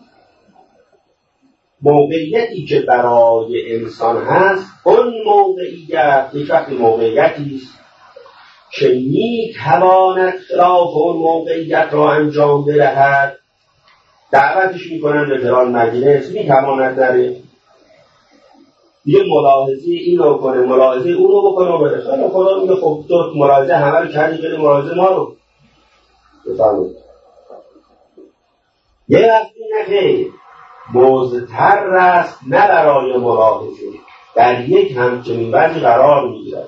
S1: موقعیتی که برای انسان هست، اون موقعیت یک وقتی موقعیتی است که میتواند خلاف اون موقعیت را انجام بدهد، دعوتش میکنن به فلان مجلس، میتواند نره، یه ملاحظه این رو کنه، ملاحظه اون رو بکنه و بره. خیلی خدا میگه خب تو ملاحظه همه رو کردی، بده ملاحظه ما رو بفرمایید. یه وقتی نخیر مضطر است نه برای ملاحظه، در یک همچنین وضعی قرار میگیرد.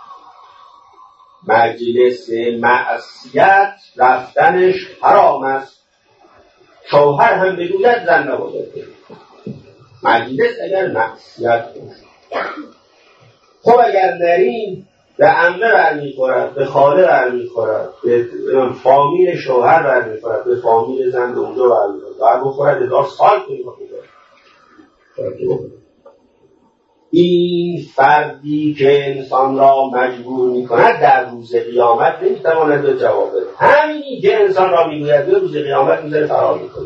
S1: مجلس معصیت رفتنش حرام است. شوهر هم بگوید زن نباید بره مجلس اگر معصیت باشه. خب اگر نریم به عمه برمیخورد، به خاله برمیخورد، به فامیل شوهر برمیخورد، به فامیل زن به اونجا برمیخورد، بر بخورد هزار سال کنی بخورد. این فردی که انسان را مجبور میکند در روز قیامت نمیتواند به جواب بده. همینی که انسان را میگوید به روز قیامت میذاره فرار میکنه.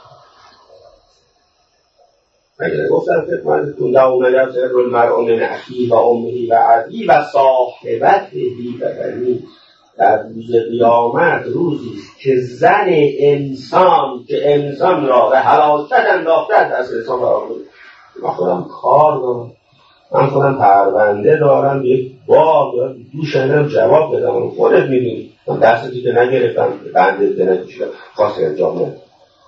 S1: اگر گفتم خدمتتون لو یفر المرء من اخیه و امه و ابیه و صاحبته و بنیه، در روز قیامت روزی است که زن انسان که انسان را به هلاکت انداخته از انسان فرار میکنه. من خودم کار دارم، من خودم پرونده دارم، یک بار دارم دوش هم جواب بدم. خودت میدونی من دستی که نگرفتم، بنده که نکشیدم، خواست انجام ندم.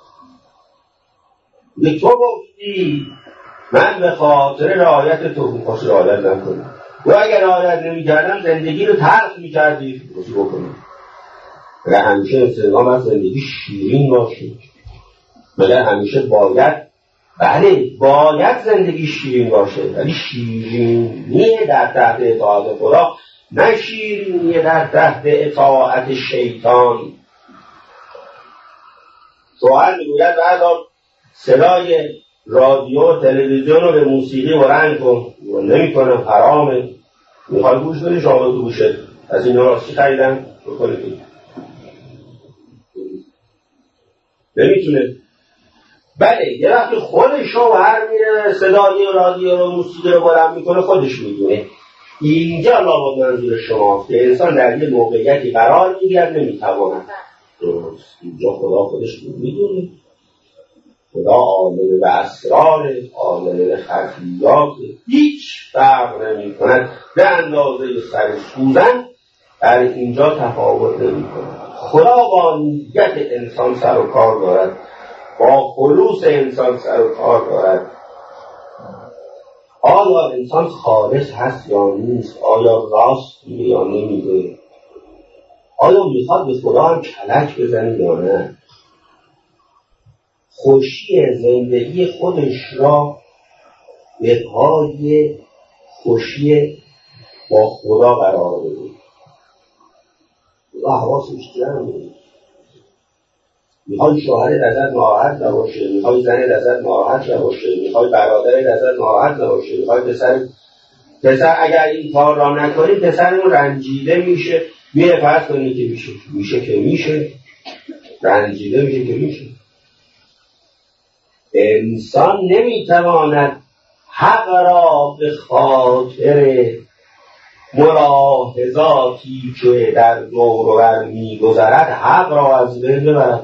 S1: یک تو گفتی من به خاطر رعایت تو میخواست رعایت نکنم، و اگر رعایت نمی کردم زندگی رو تلخ می کردی روزی بکنم. اگر همیشه انسان از زندگی شیرین باشی، اگر همیشه باید، بله باید زندگی شیرین باشه، ولی شیرینی در تحت اطاعت خدا، نه شیرینی در تحت اطاعت شیطان. شوهر میگوید بعدا صدای رادیو تلویزیون رو به موسیقی بلند کن، نمی کنم، حرامه. میخوای گوش بدی شما تو گوشت از این راستی خریدن بکنید، نمیتونه. بله یه وقتی خودش شوهر میره صدای رادیو رو موسیقی رو بلند میکنه، خودش میدونه. اینجا لابد منظور شماست که انسان در یه موقعیتی قرار میگیرد نمیتواند. درست، اینجا خدا خودش میدونه. خدا عالم به اسرار، عالم به خفیات، هیچ فرق نمی کند. به اندازه سر سوزن در اینجا تفاوت نمی کند. خدا با نیت انسان سر و کار دارد، با خلوص انسان سر و کار دارد. آیا انسان خالص هست یا نیست؟ آیا راست میگه یا نمیگه؟ آیا میخواد به خدا هم کلک بزنه یا نه؟ خوشی زندگی خودش را به پای خوشی با خدا قرار بده. و حواسش جمعه. میخوای شوهر ازت ناراحت نباشه، میخوای زن ازت ناراحت نباشه، میخوای برادر ازت ناراحت نباشه، میخوای پسر پسر اگر این کار را نکنی پسرمون رنجیده میشه. میره فرض کنی که میشه میشه که میشه رنجیده میشه که میشه. انسان نمیتواند حق را به خاطر ملاحظاتی که در دور و بر میگذرد حق را از بین ببرد.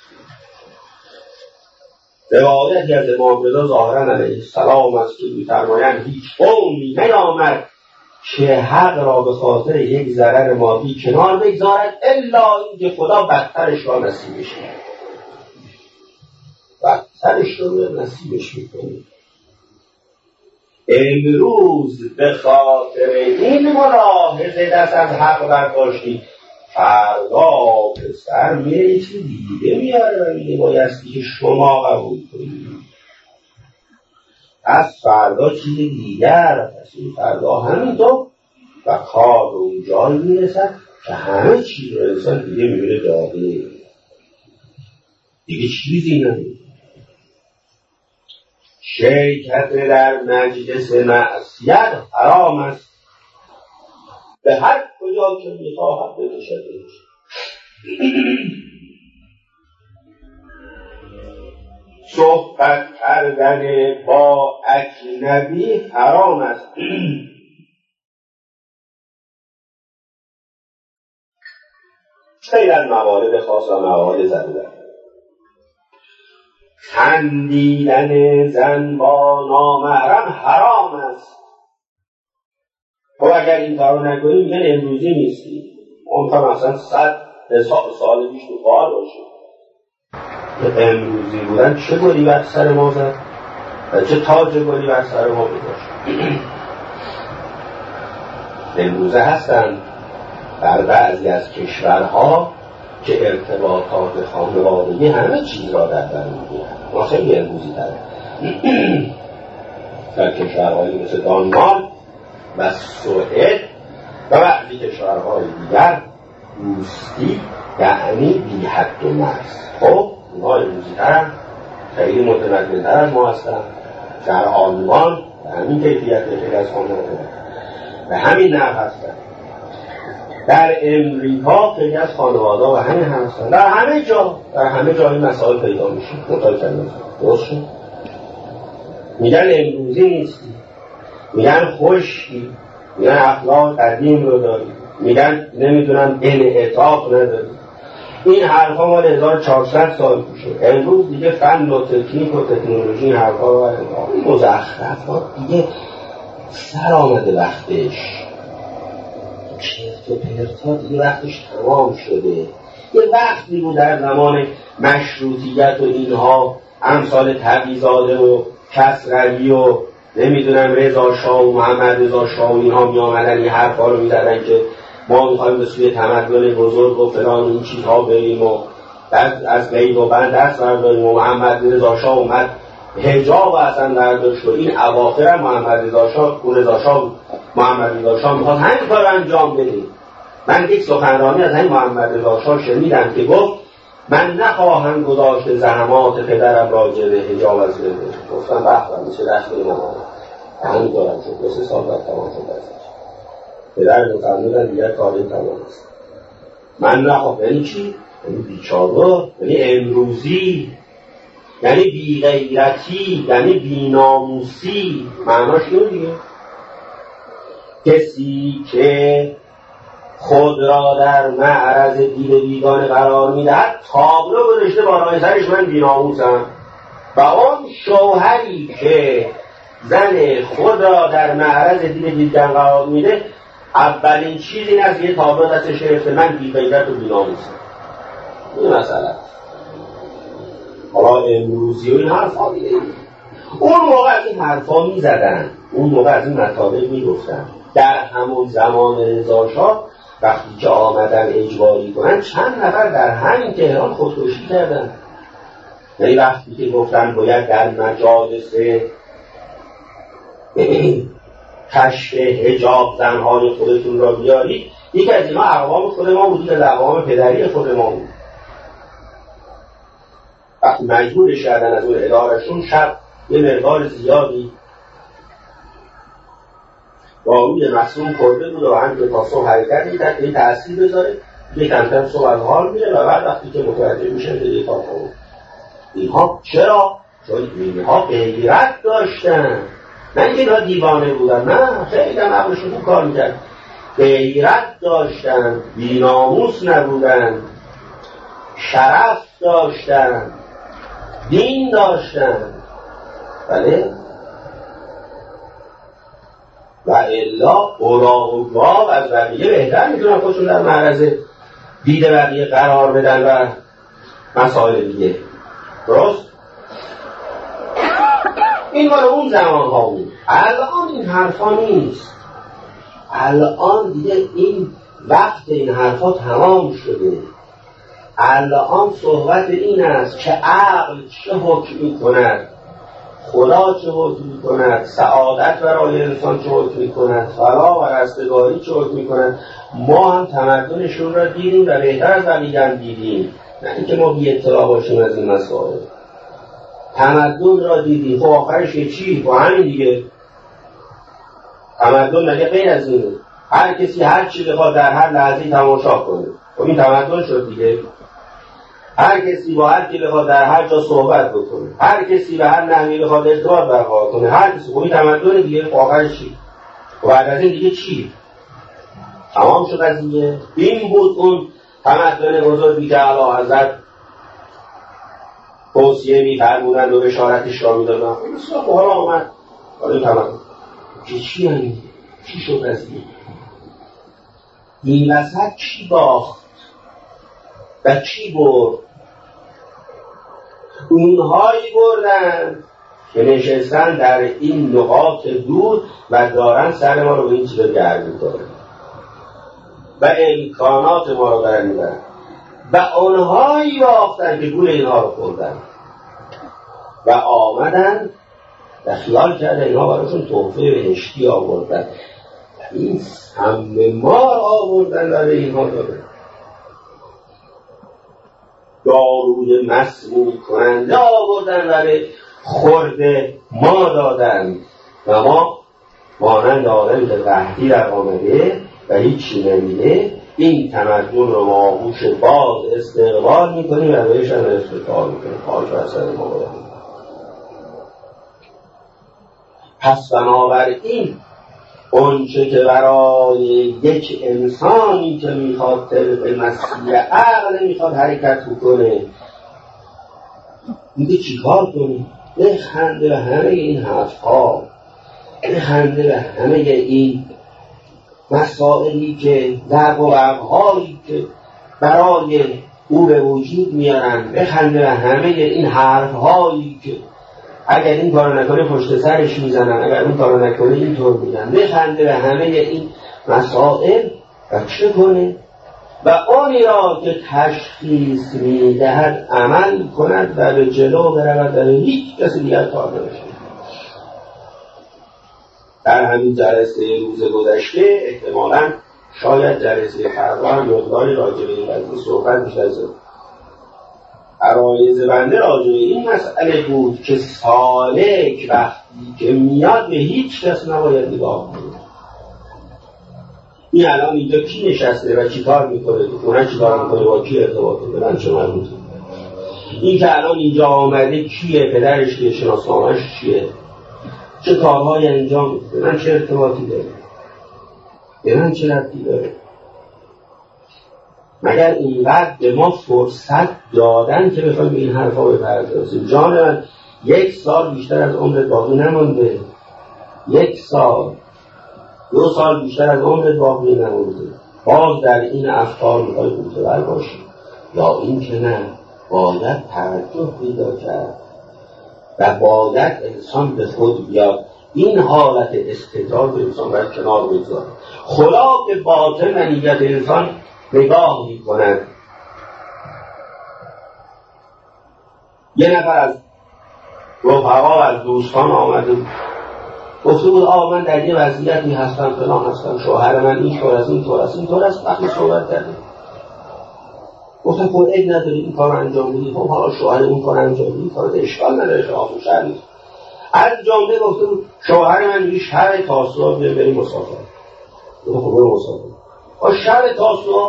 S1: روایتی از امام رضا ظاهرا علیه السلام است که می‌فرمایند هیچ قومی نیامد که حق را به خاطر یک ضرر مادی کنار بگذارد الا اینکه خدا بدترش را نصیبش می‌کند. بدترش رو نصیبش می‌کنه. امروز به خاطر این ملاحظه دست از حق برداشتی، فردا پسر میره یه چیز دیگه میاره و میگه بایستی که شما قبول کنید. از فردا چیز دیگر، پس این فردا همینطور و کار رو جایی میرسد که همه چیز رو انسان دیگه میبینه داده، دیگه چیزی نداره. شرکت در مجلس معصیت حرام است، به هر کجا که میخواهد بکشدش. صحبت کردن با اجنبی حرام است. غیر از موارد خاص و موارد ضروری. خندیدن زن با نامحرم حرام است. خب اگر این کارو نکنیم میگن امروزی نیستی. اون تا مثلا صد سال پیش تو کار باشه. امروزی بودن چه گلی بر سر ما زد و چه تاج گلی بر سر ما بذاشت. امروزه هستن در بعضی از کشورها که ارتباطات خانوادگی همه چیز را در بر میگیرند. ما خیلی امروزی تره. در کشورهایی مثل دانمارک و سوئد و بعضی کشورهای دیگر دوستی یعنی بی حد و مرز. خب اونها امروزی تر خیلی متمدن تر از ما هستن. در آلمان به همین کیفیت خیلی از خانواده به همین نحو هستن. در امریکا خیلی از خانواده و همین هستن. در همه جا در همه جا این مسائل پیدا میشه. مطالعه درست شد. میگن امروزی نیستی، میگن خشکی، میگن اخلاق قدیم رو داری، میگن نمیدونم انعطاف نداری. این حرفا مال هزار و چهارصد سال پیشه. امروز دیگه فن و تکنیک و تکنولوژی این حرفا و مزخرفات دیگه سر آمده وقتش. چرت و پرتا دیگه وقتش تمام شده. یه وقتی بود در زمان مشروطیت و اینها امثال تبیزاده و کسروی و نمیدونم رضا شاه و محمد رضا شاه و اینها می آمدن این حرفا رو می‌زدن که ما می‌خوایم به سوی تمدن بزرگ و فلان این چیزها بریم و دست از قید و بند دست برداریم و محمد رضا شاه اومد حجاب اصلا برداشت و این اواخر هم محمد رضا شاه و رضا شاه محمد رضا شاه می‌خواد همین کار رو انجام بده. من یک سخنرانی از این محمد رضا شاه شنیدم که گفت من نخواهم گذاشت زحمات پدرم راجع به حجاب از بده. گفتم بخوام میشه دست به من همین دارم شد دو سه سال بعد تمام شد دستش پدر مطمئن دیگر کاری تمام است. من نخواهم یعنی چی؟ یعنی بیچاره، یعنی امروزی، یعنی بیغیرتی، یعنی بیناموسی. معناش اینه دیگه. کسی که خود را در معرض دید بیگانه قرار میدهد تابلو گذاشته بالای سرش من بی‌ناموسم. و اون شوهری که زن خود را در معرض دید بیگانه قرار میده اولین چیزی این است یه تابلو دستش گرفته من بی‌غیرت و بی‌ناموسم. این مسئله حالا امروزی و این حرفا میده. اون موقع از این حرفا میزدن، اون موقع از این مطالب میگفتن. در همون زمان رضا شاه وقتی که آمدن اجباری کنن چند نفر در همین تهران خودکشی کردن. یعنی وقتی که گفتن باید در مجالس کشف حجاب زنهای خودتون را بیارید، یکی از اینا اقوام خود ما بود، از اقوام پدری خود ما بود. وقتی مجبورش کردن از اون ادارشون شب یه مقدار زیادی داروی مصنوع خورده بود و هم که تا صبح حرکت میدن که این تأثیر بذاره یه کمتر صبح از حال میره و بعد وقتی که متوجه میشه که یه کار کنه. اینها چرا؟ چون اینها غیرت داشتن، نه اینکه اینها دیوانه بودن، نه خیلی هم عقلشون خوب کار میکرد. غیرت داشتن، بی‌ناموس نبودن، شرف داشتن، دین داشتن. بله؟ و الا اوراق و گاو از بقیه بهتر میتونن خودشون در معرض دید بقیه قرار بدن و مسائل دیگه. درست؟ این مال اون زمان ها بود. الان این حرفا نیست. الان دیگه این وقت این حرفا تمام شده. الان صحبت این است که عقل چه حکمی کند، خدا چه حکم میکند، سعادت برای انسان چه حکم میکند، فلاح و رستگاری چه حکم میکند. ما هم تمدنشون را دیدیم و بهتر از بقیه دیدیم، نه اینکه ما بی اطلاع باشیم از این مسائل. تمدن را دیدیم. خب آخرش چی؟ با همین دیگه. تمدن مگه غیر از اینه؟ هر کسی هر چی بخواد در هر لحظه تماشا کنه. خب این تمدن شد دیگه. هر کسی با هر کی بخواد در هر جا صحبت بکنه، هر کسی به هر نحوی بخواد ارتباط برقرار کنه، هر کسی. خب این تمدن دیگه. آخرش چی؟ و بعد از این دیگه چی؟ تمام شد از دیگه. این بود اون تمدن بزرگی که اعلی حضرت توصیه می‌فرمودند و بشارتش را می‌دادند. مثلا حالا آمد حالا تمدن که چی هنی؟ چی شد از این؟ این وسط کی باخت و کی برد؟ اونهایی بردن که نشستن در این نقاط دور و دارن سر ما رو به این چیزا گرد می‌کنن و امکانات ما رو دارن میبرن، و اونهایی باختن که گول اینها رو خوردن و آمدن و خیال کرده اینها براشون تحفه بهشتی آوردن. این سم مار آوردن و به اینها دادن، داروی مسموم کننده آوردن و به خورد ما دادن و ما مانند آدمی که قحطی در آمده و هیچی نمیده این تمدن رو با آغوش باز استقبال میکنیم و بهش هم افتخار میکنیم. خواهش برسر ما باید. پس بنابراین اونچه که برای یک انسانی که میخواد طبق مسیح عقل میخواد حرکت بکنه میگه چی کار کنی؟ بخنده به همه این حرفها، بخنده به همه این مسائلی که در و برهایی که برای او به وجود میارن، بخنده به همه این حرفهایی که اگر این کارو نکنه پشت سرش میزنن، اگر این کارو نکنه اینطور میگن. بخنده به همه این مسائل و چه کنه؟ و آنی را که تشخیص میدهد عمل کند و به جلو برود و به هیچ کسی دیگر کار نمیشه. در همین جلسه روز گذشته احتمالاً شاید جلسه فردا هم مقداری راجع به این قضیه صحبت میشه. عرایض بنده راجع به این مسئله بود که سالک وقتی که میاد به هیچ کس نباید نگاه کنه. این الان اینجا کی نشسته و چی کار میکنه؟ اونه چی کار میکنه؟ با کی ارتباط داره؟ من چه مربوطه؟ این که الان اینجا آمده کیه؟ پدرش کیه؟ شناسنامه‌اش چیه؟ چه کارهای انجام میده؟ من چه ارتباطی داره؟ به من چه ربطی داره؟ مگر اینقدر به ما فرصت دادن که بخوایم به این حرفا بپردازیم؟ جان من یک سال بیشتر از عمرت باقی نمونده، یک سال دو سال بیشتر از عمرت باقی نمونده، باز در این افکار میخوای متبر باشی؟ یا این که نه، باید توجه پیدا کرد و باید انسان به خود بیاد. این حالت استعداد انسان باید کنار بگذاره. خدا به باطن و نیت انسان نگاه می کند. یه نفر از رفقا از دوستان آمده گفته بود آقا من در یه وضعیتی هستم فلان هستم، شوهر من این طور است این طور است این طور است. وقتی صحبت کردیم گفتم خب عیب نداره این کار انجام بدی. خب حالا شوهر اون کار انجام بدی، کار اشکال نداره، شما خوشحال نیست. از جامعه گفته بود شوهر من میگه شب تاسوعا بیا بریم مسافر. گفتم خب برو مسافر. آ شب تاسوعا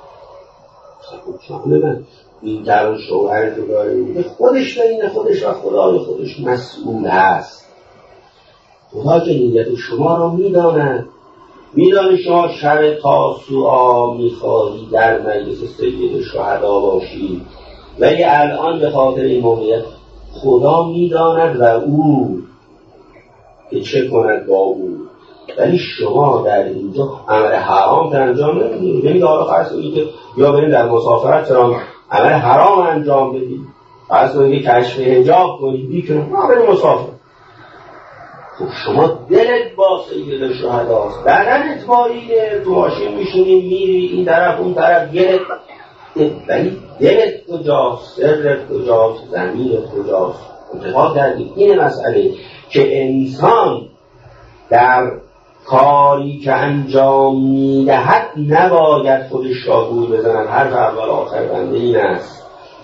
S1: خب من این درون شوهر تو داره میگه خودش بین خودش و خدای خودش مسئول هست. خدا که نیت شما رو میداند، میدانه شما شب تاسوعا میخواهی در مجلس سید شهدا باشی، ولی الان به خاطر این موقعیت خدا میداند و او که چه کند با او، ولی شما در اینجا عمل حرام که انجام نمیدید. یعنی حالا فرض کنید که یا برید در مسافرت چرا عمل حرام انجام بدید، فرض کنید که کشف حجاب کنید بیکنید، ما برید مسافر. خب شما دلت با سید شهداست، بدنت با اینه، تو ماشین میشونی میری این طرف اون طرف گلت، ولی دلت کجاست؟ سرت کجاست؟ ضمیرت کجاست؟ انتخاب کردید. این مسئله که انسان در کاری که انجام میدهد نباید خودش را گول بزند. حرف اول آخر بنده این است،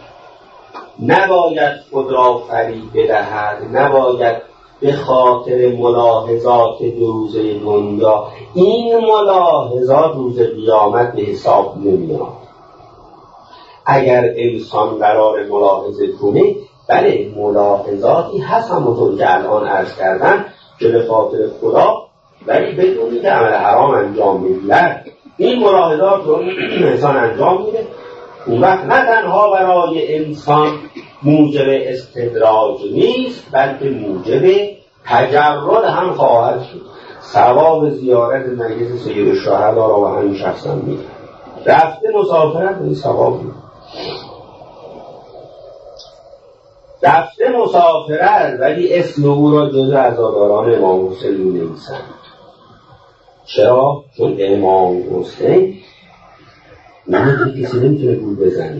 S1: نباید خود را فریب بدهد، نباید به خاطر ملاحظات دو روزه دنیا. این ملاحظات روز قیامت به حساب نمیاد. اگر انسان قرار ملاحظه کنه، بله ملاحظاتی هست همونطور که الان عرض کردن که به خاطر خدا، ولی بدونی که عمل حرام انجام می‌دهد. این ملاحظات رو انسان انجام میده، اون وقت نه تنها برای انسان موجب استدراج نیست، بلکه موجب تجرد هم خواهد شد. ثواب زیارت مجلس سید الشهدا را و همین شخصا میده. رفته مسافرت به ثواب میده. رفته مسافرت ولی اسم او را جزو عزاداران امام حسین می‌نویسند. چرا؟ چون امام حسین نه کسی نمیتونه گول بزنه.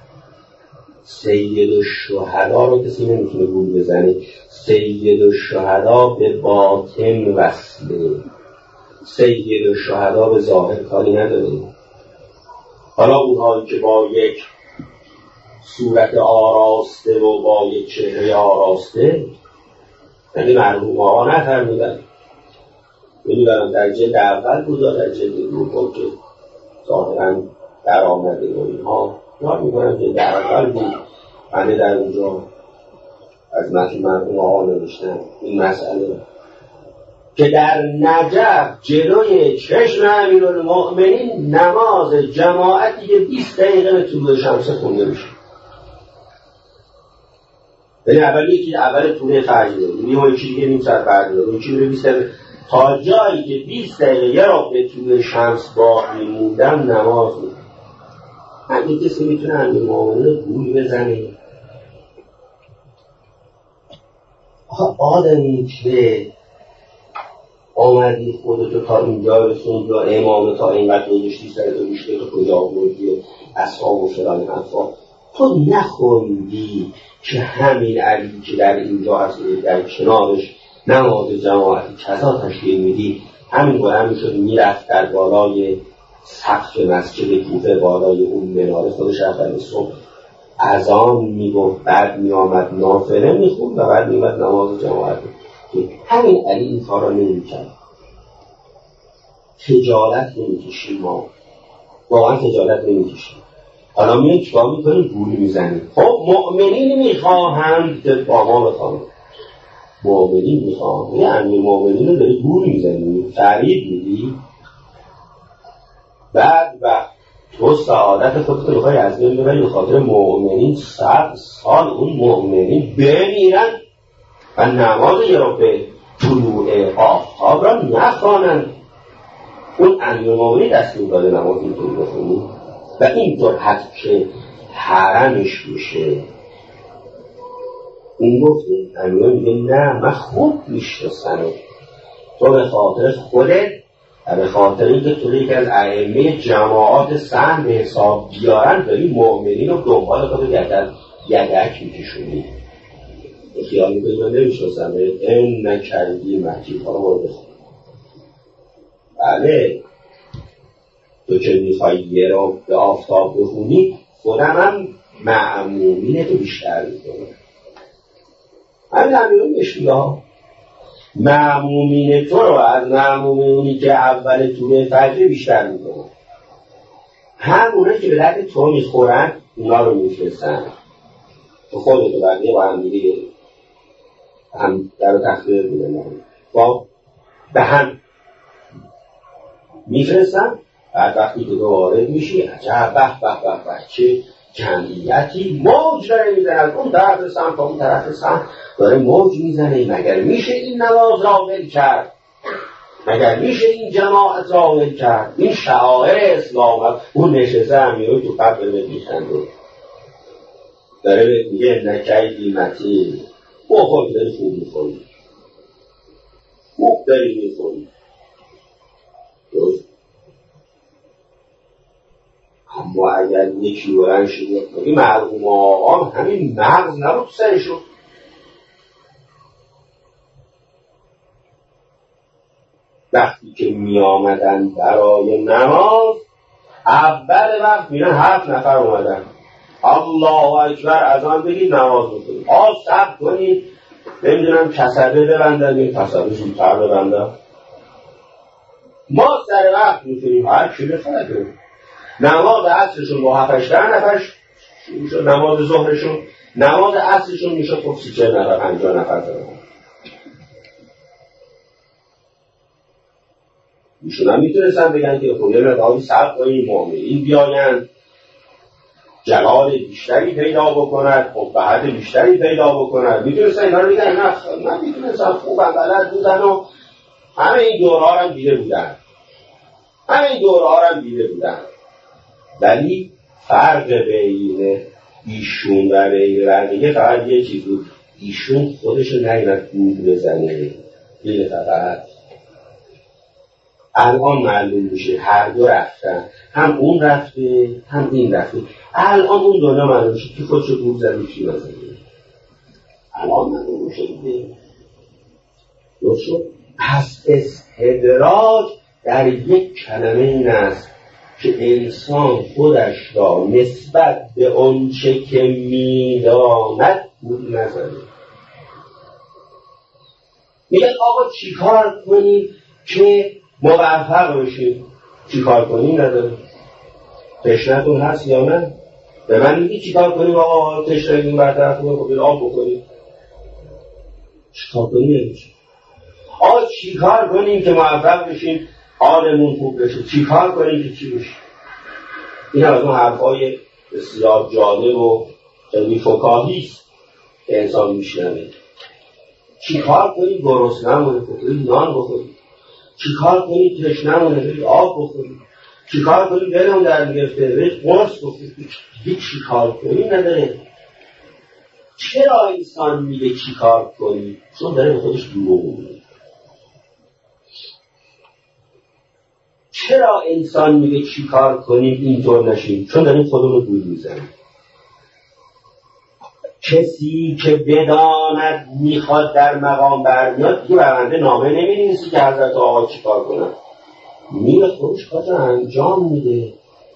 S1: سید الشهدا رو کسی نمیتونه گول بزنه. سید الشهدا به باطن وصله. سید الشهدا به ظاهر کاری نداره. حالا اونهایی که با یک صورت آراسته و با یک چهره آراسته، یعنی مرحوم آقا نفرمودن، می‌دونم در جلد اول بود یا در جلد دوم که ظاهراً در آمده و اینها، یا می‌دونم جلد اول بود. من در اونجا از متن مرحوم آقا نوشتم این مسئله که در نجف جلوی چشم امیرالمؤمنین نماز جماعتی که بیست دقیقه به طلوع شمس خونده میشه. یعنی اول یکی اول طلوع فجر رو یه اون چیزی که نیم ساعت بعد رو یکی رو بیست دقیقه تا جایی که بیست دقیقه یه را به طلوع شمس باقی موندن نماز میده. اگه کسی میتونه امیرالمؤمنین رو گول بزنه، آدمی که آمدی خودتو تا اینجا رسوند یا امام تا اینقدر گذاشتی سرتو بیشته تو کجا بردی اصحاب و فلان حرفا، تو نخوندی که همین علی که در اینجا هست در کنارش نماز جماعتی کذا تشکیل میدی، همین بلند میشد میرفت در بالای سقف مسجد کوفه بالای اون مناره خودش اول صبح اذان میگفت، بعد میآمد نافله میخوند و بعد میآمد نماز جماعتی. همین علی این کارا نمی‌کرد. خجالت نمی‌کشیم، ما واقعا خجالت نمی‌کشیم. حالا میگه چیکار می‌کنیم؟ گول میزنیم. خب مؤمنین می‌خواهند که با ما بخوان، مؤمنین می‌خواهند، یه امیر مؤمنین رو داری گول میزنی، فریب میدی، بعد و تو سعادت خودت رو می‌خوای از بین ببری به خاطر مؤمنین. صد سال اون مؤمنین بمیرن و نماز یه رو به طلوع آفتاب را نخوانند. اون امیرالمؤمنین دستور داده نماز اینطوری بخونی و اینطور حتی که حرمش میشه. این گفته امیرالمؤمنین میگه نه، من خوب میشناسم تو به خاطر خودت و به خاطر اینکه تو یکی از ائمه جماعات سهم به حساب بیارن داری مؤمنین رو دنبال خودت یدک یدک میکشونی. خیال میکنی من نمیشناسم این نکردی مکید ها رو بخون. بله تو که میخوای یه رو به آفتاب بخونی، خودم هم معمومین تو بیشتر میکنم. همین همیون نشیده ها معمومین تو رو از معمومینی که اول طول فجر بیشتر میکنم. همونه که به درد تو میخورن اونا رو میفرستن تو خودتو بقیه با هم دیگه هم در تخبیر بودن با به هم میفرستن. بعد وقتی که تو وارد میشی عجب به به به به چه جمعیتی موج داره میزنه از اون طرف سمت تا اون طرف سمت داره موج میزنه. مگر میشه این نماز را ول کرد؟ مگر میشه این جماعت را ول کرد؟ این شعائر اسلام اون نشسته همیروی تو قبل میخنده داره بهت میگه نکهی قیمتی او خود داری خوب میخوری خوب داری میخوری درست. اما اگر یکی برن شده این مرحوم آقا همین مغز نبود سرشون وقتی که می آمدن برای نماز، اول وقت میرن هفت نفر اومدن، الله اکبر اذان بگید نماز بکنید، آب صبر کنید نمیدونم کسبه ببندن، این کسبه زودتر ببندن، ما سر وقت میتونیم هر چی بخواهد. نماز عصرشون با هفتش ده نفرش میشد، نماز ظهرشون، نماز عصرشون میشد خب سی چه نفر پنجاه نفر دارن. ایشون هم میتونستن بگن که خب یه مقداری صبر کنید مؤمنین بیاین، جلال بیشتری پیدا بکند، قبحت بیشتری پیدا بکند. میتونستن اینا رو بگن؟ نه نه میتونستن، خوبن بلد بودن و همه این دورها هم دیده بودن، همه این دورها هم دیده بودن. ولی فرق بین ایشون و بین بقیه فقط یه چیز بود، ایشون خودشو نگیرد دود بزنه، دیگه فقط الان معلوم میشه هر دو رفتن، هم اون رفته هم این رفته. الان اون دنیا معلوم میشه که خودشو دود زنه چی بزنه، الان معلوم میشه دیگه. درست شد؟ پس استدراج در یک کلمه این است که انسان خودش را نسبت به آنچه که میداند دود نزنه. میگه آقا چی کار کنیم که موفق بشیم؟ چی کار کنیم نداره. تشنه‌تون هست یا نه؟ به من میگی چی کار کنیم آقا تشنگیم برطرف کنیم؟ خب آب بکنیم. چی کار کنیم نمیشه. آقا چی کار کنیم که موفق بشیم حالمون خوب بشه؟ چی کار کنیم که چی بشه؟ این هم از اون حرفای بسیار جالب و خیلی فکاهی است که انسان میشنوه. چی کار کنیم گرسنه‌مونه بریم نان بخوریم؟ چی کار کنیم تشنه‌مونه بریم آب بخوریم؟ چی کار کنیم دلمون در گرفته بریم قرص بخوریم؟ هیچ چی کار کنیم نداره. چرا انسان میگه چی کار کنیم؟ چون داره به خودش دروغ میگه. چرا انسان میگه چی کار کنیم اینطور نشیم؟ چون داریم خودمون رو دور میزنیم. کسی که بداند میخواد در مقام برمیاد دیگه برنده نامه نمی‌نویسی که حضرت آقا چی کار کنم، میره خودش کارو انجام میده.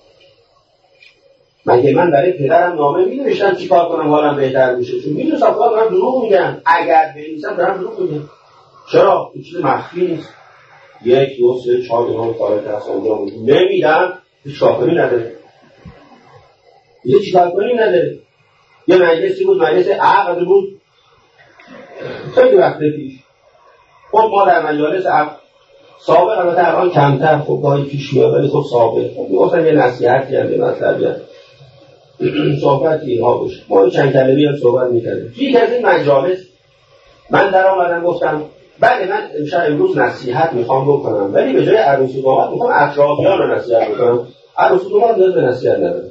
S1: مگه من برای پدرم نامه می‌نوشتم چی کار کنم حالم بهتر میشه؟ چون میدونستم خودم دارم دروغ میگم. اگر بنویسم دارم دروغ میگم. چرا؟ این چیز مخفی نیست. یک دو سه چهار اینا کار درس انجام میدم نمیدم هیچ کاری نداره، یه چی کار کنی نداره. یه مجلسی بود، مجلس عقد بود خیلی وقت پیش. خب ما در مجالس عقد سابق البته الان کمتر خب گاهی پیش میاد ولی خب سابق خب میگفتن یه نصیحتی هم یه مطلبی هم صحبتی اینها بشه. ما چند کلمه‌ای هم صحبت میکردیم. یک از این مجالس من در آمدم گفتم بله من امشب امروز نصیحت میخوام بکنم ولی به جای عروس و داماد میخوام اطرافیان رو نصیحت بکنم. عروس و داماد نیاز به نصیحت نداره.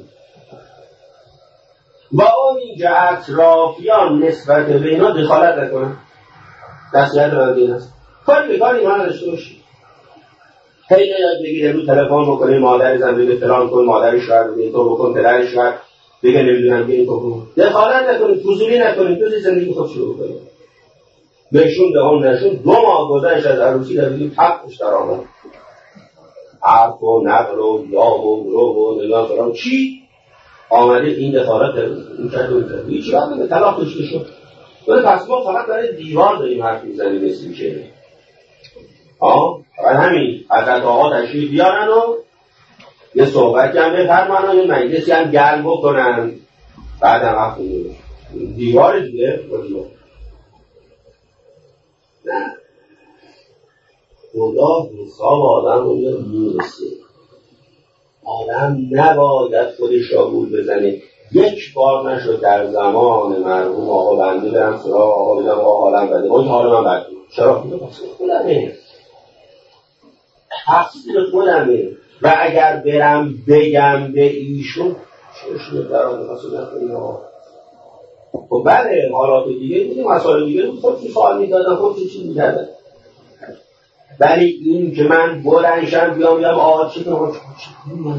S1: و اون اینجا اطرافیان نسبت به اینا دخالت نکنن. نصیحت من دین است. کاری به کاری اینا نداشته باشی. هی نیاد بگیره رو تلفن بکنه مادر زن بگه فلان کن، مادرش شوهر بگه تو بکن، پدرش شوهر بگه نمیدونم بگه تو بکن. دخالت نکنید، فضولی نکنید، تو زندگی خود شروع کنید. بهشون به هم نشون دو ماه گذشت از عروسی در بگیم تقش در آمد. عرف و نقل و یاب و گروه و نگاه فرام چی؟ آمده این دخالت این کرد و این کرد. هیچی باید به طلاق داشته شد. ولی پس ما فقط برای دیوار داریم حرف میزنیم مثل که آه؟ فقط همین حضرت آقا تشریف بیارن و یه صحبتی هم بفرمان و یه مجلسی هم گرم بکنن بعد هم وقت دیوار دیگه دیوار. نه خدا حساب آدم رو میرسه. آدم نباید خودش را گول بزنه. یک بار نشد در زمان مرحوم آقا بنده برم سراغ آقا بگم آقا حالم بده باید حال من بده. چرا؟ تقصیر خودمه تقصیر خودمه و اگر برم بگم به ایشون چشم در آن مسئولیت کنیم آقا خب بله حالات دیگه دیگه مسائل دیگه خودشون سوال میدادن خودشون چی میدادن ولی این که من بلنشم بیام بیام آقا چی کنم آقا چی کنم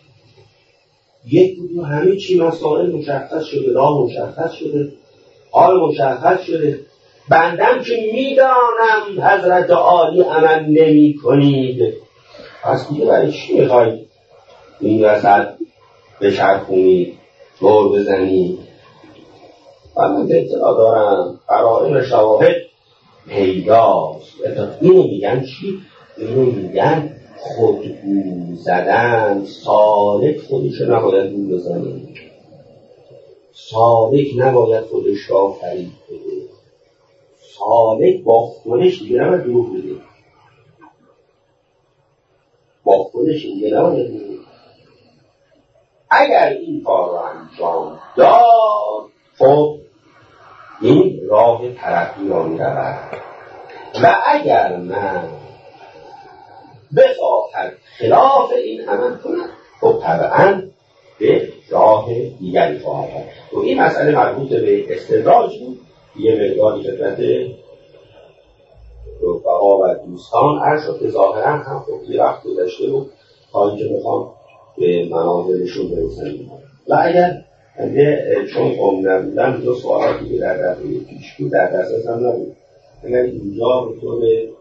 S1: یک بود همه چی مسائل مشخص شده راه مشخص شده حال مشخص شده بندم که میدانم حضرت عالی عمل نمی کنید، پس دیگه برای چی میخواید این وسط بچرخونید دور بزنید؟ و من اطلاع دارم قرائن شواهد پیداست. اینو میگن چی؟ اینو میگن خودگو زدن. سالک خودش رو نباید دور بزنه، سالک نباید خودش را فریب بده، سالک با خودش دیگه نباید دروغ بده، با خودش دیگه نباید دروغ بده. اگر این کار را انجام داد، خب این راه ترقی را می رود. و اگر من بخواهد خلاف این عمل کنم، خب طبعا به راه دیگری خواهد رفت. و این مسئله مربوط به استدراج بود. یه مقداری خدمت رفقا و دوستان عرض شد که ظاهرا هم خب یه وقت گذشته بود تا اینکه میخوام به منازلشون برسیم. و اگر چون قوم نبودم دو سوالاتی که در دفعه پیش بود در دسترس هم نبود، اگر اینجا به طور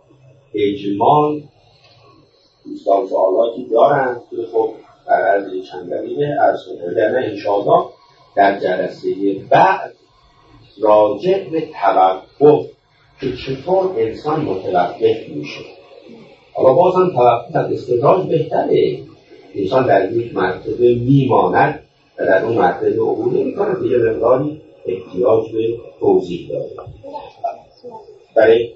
S1: اجمال دوستان سوالاتی دارند که خب در عرض چند دقیقه عرض کنم، در نه انشاءالله در جلسه بعد راجع به توقف که چطور انسان متوقف میشه. حالا بازم توقف از استدراج بهتره. انسان در یک مرتبه میماند و در اون مرتبه عبور نمی‌کنه که یه مقداری احتیاج به توضیح داره. برای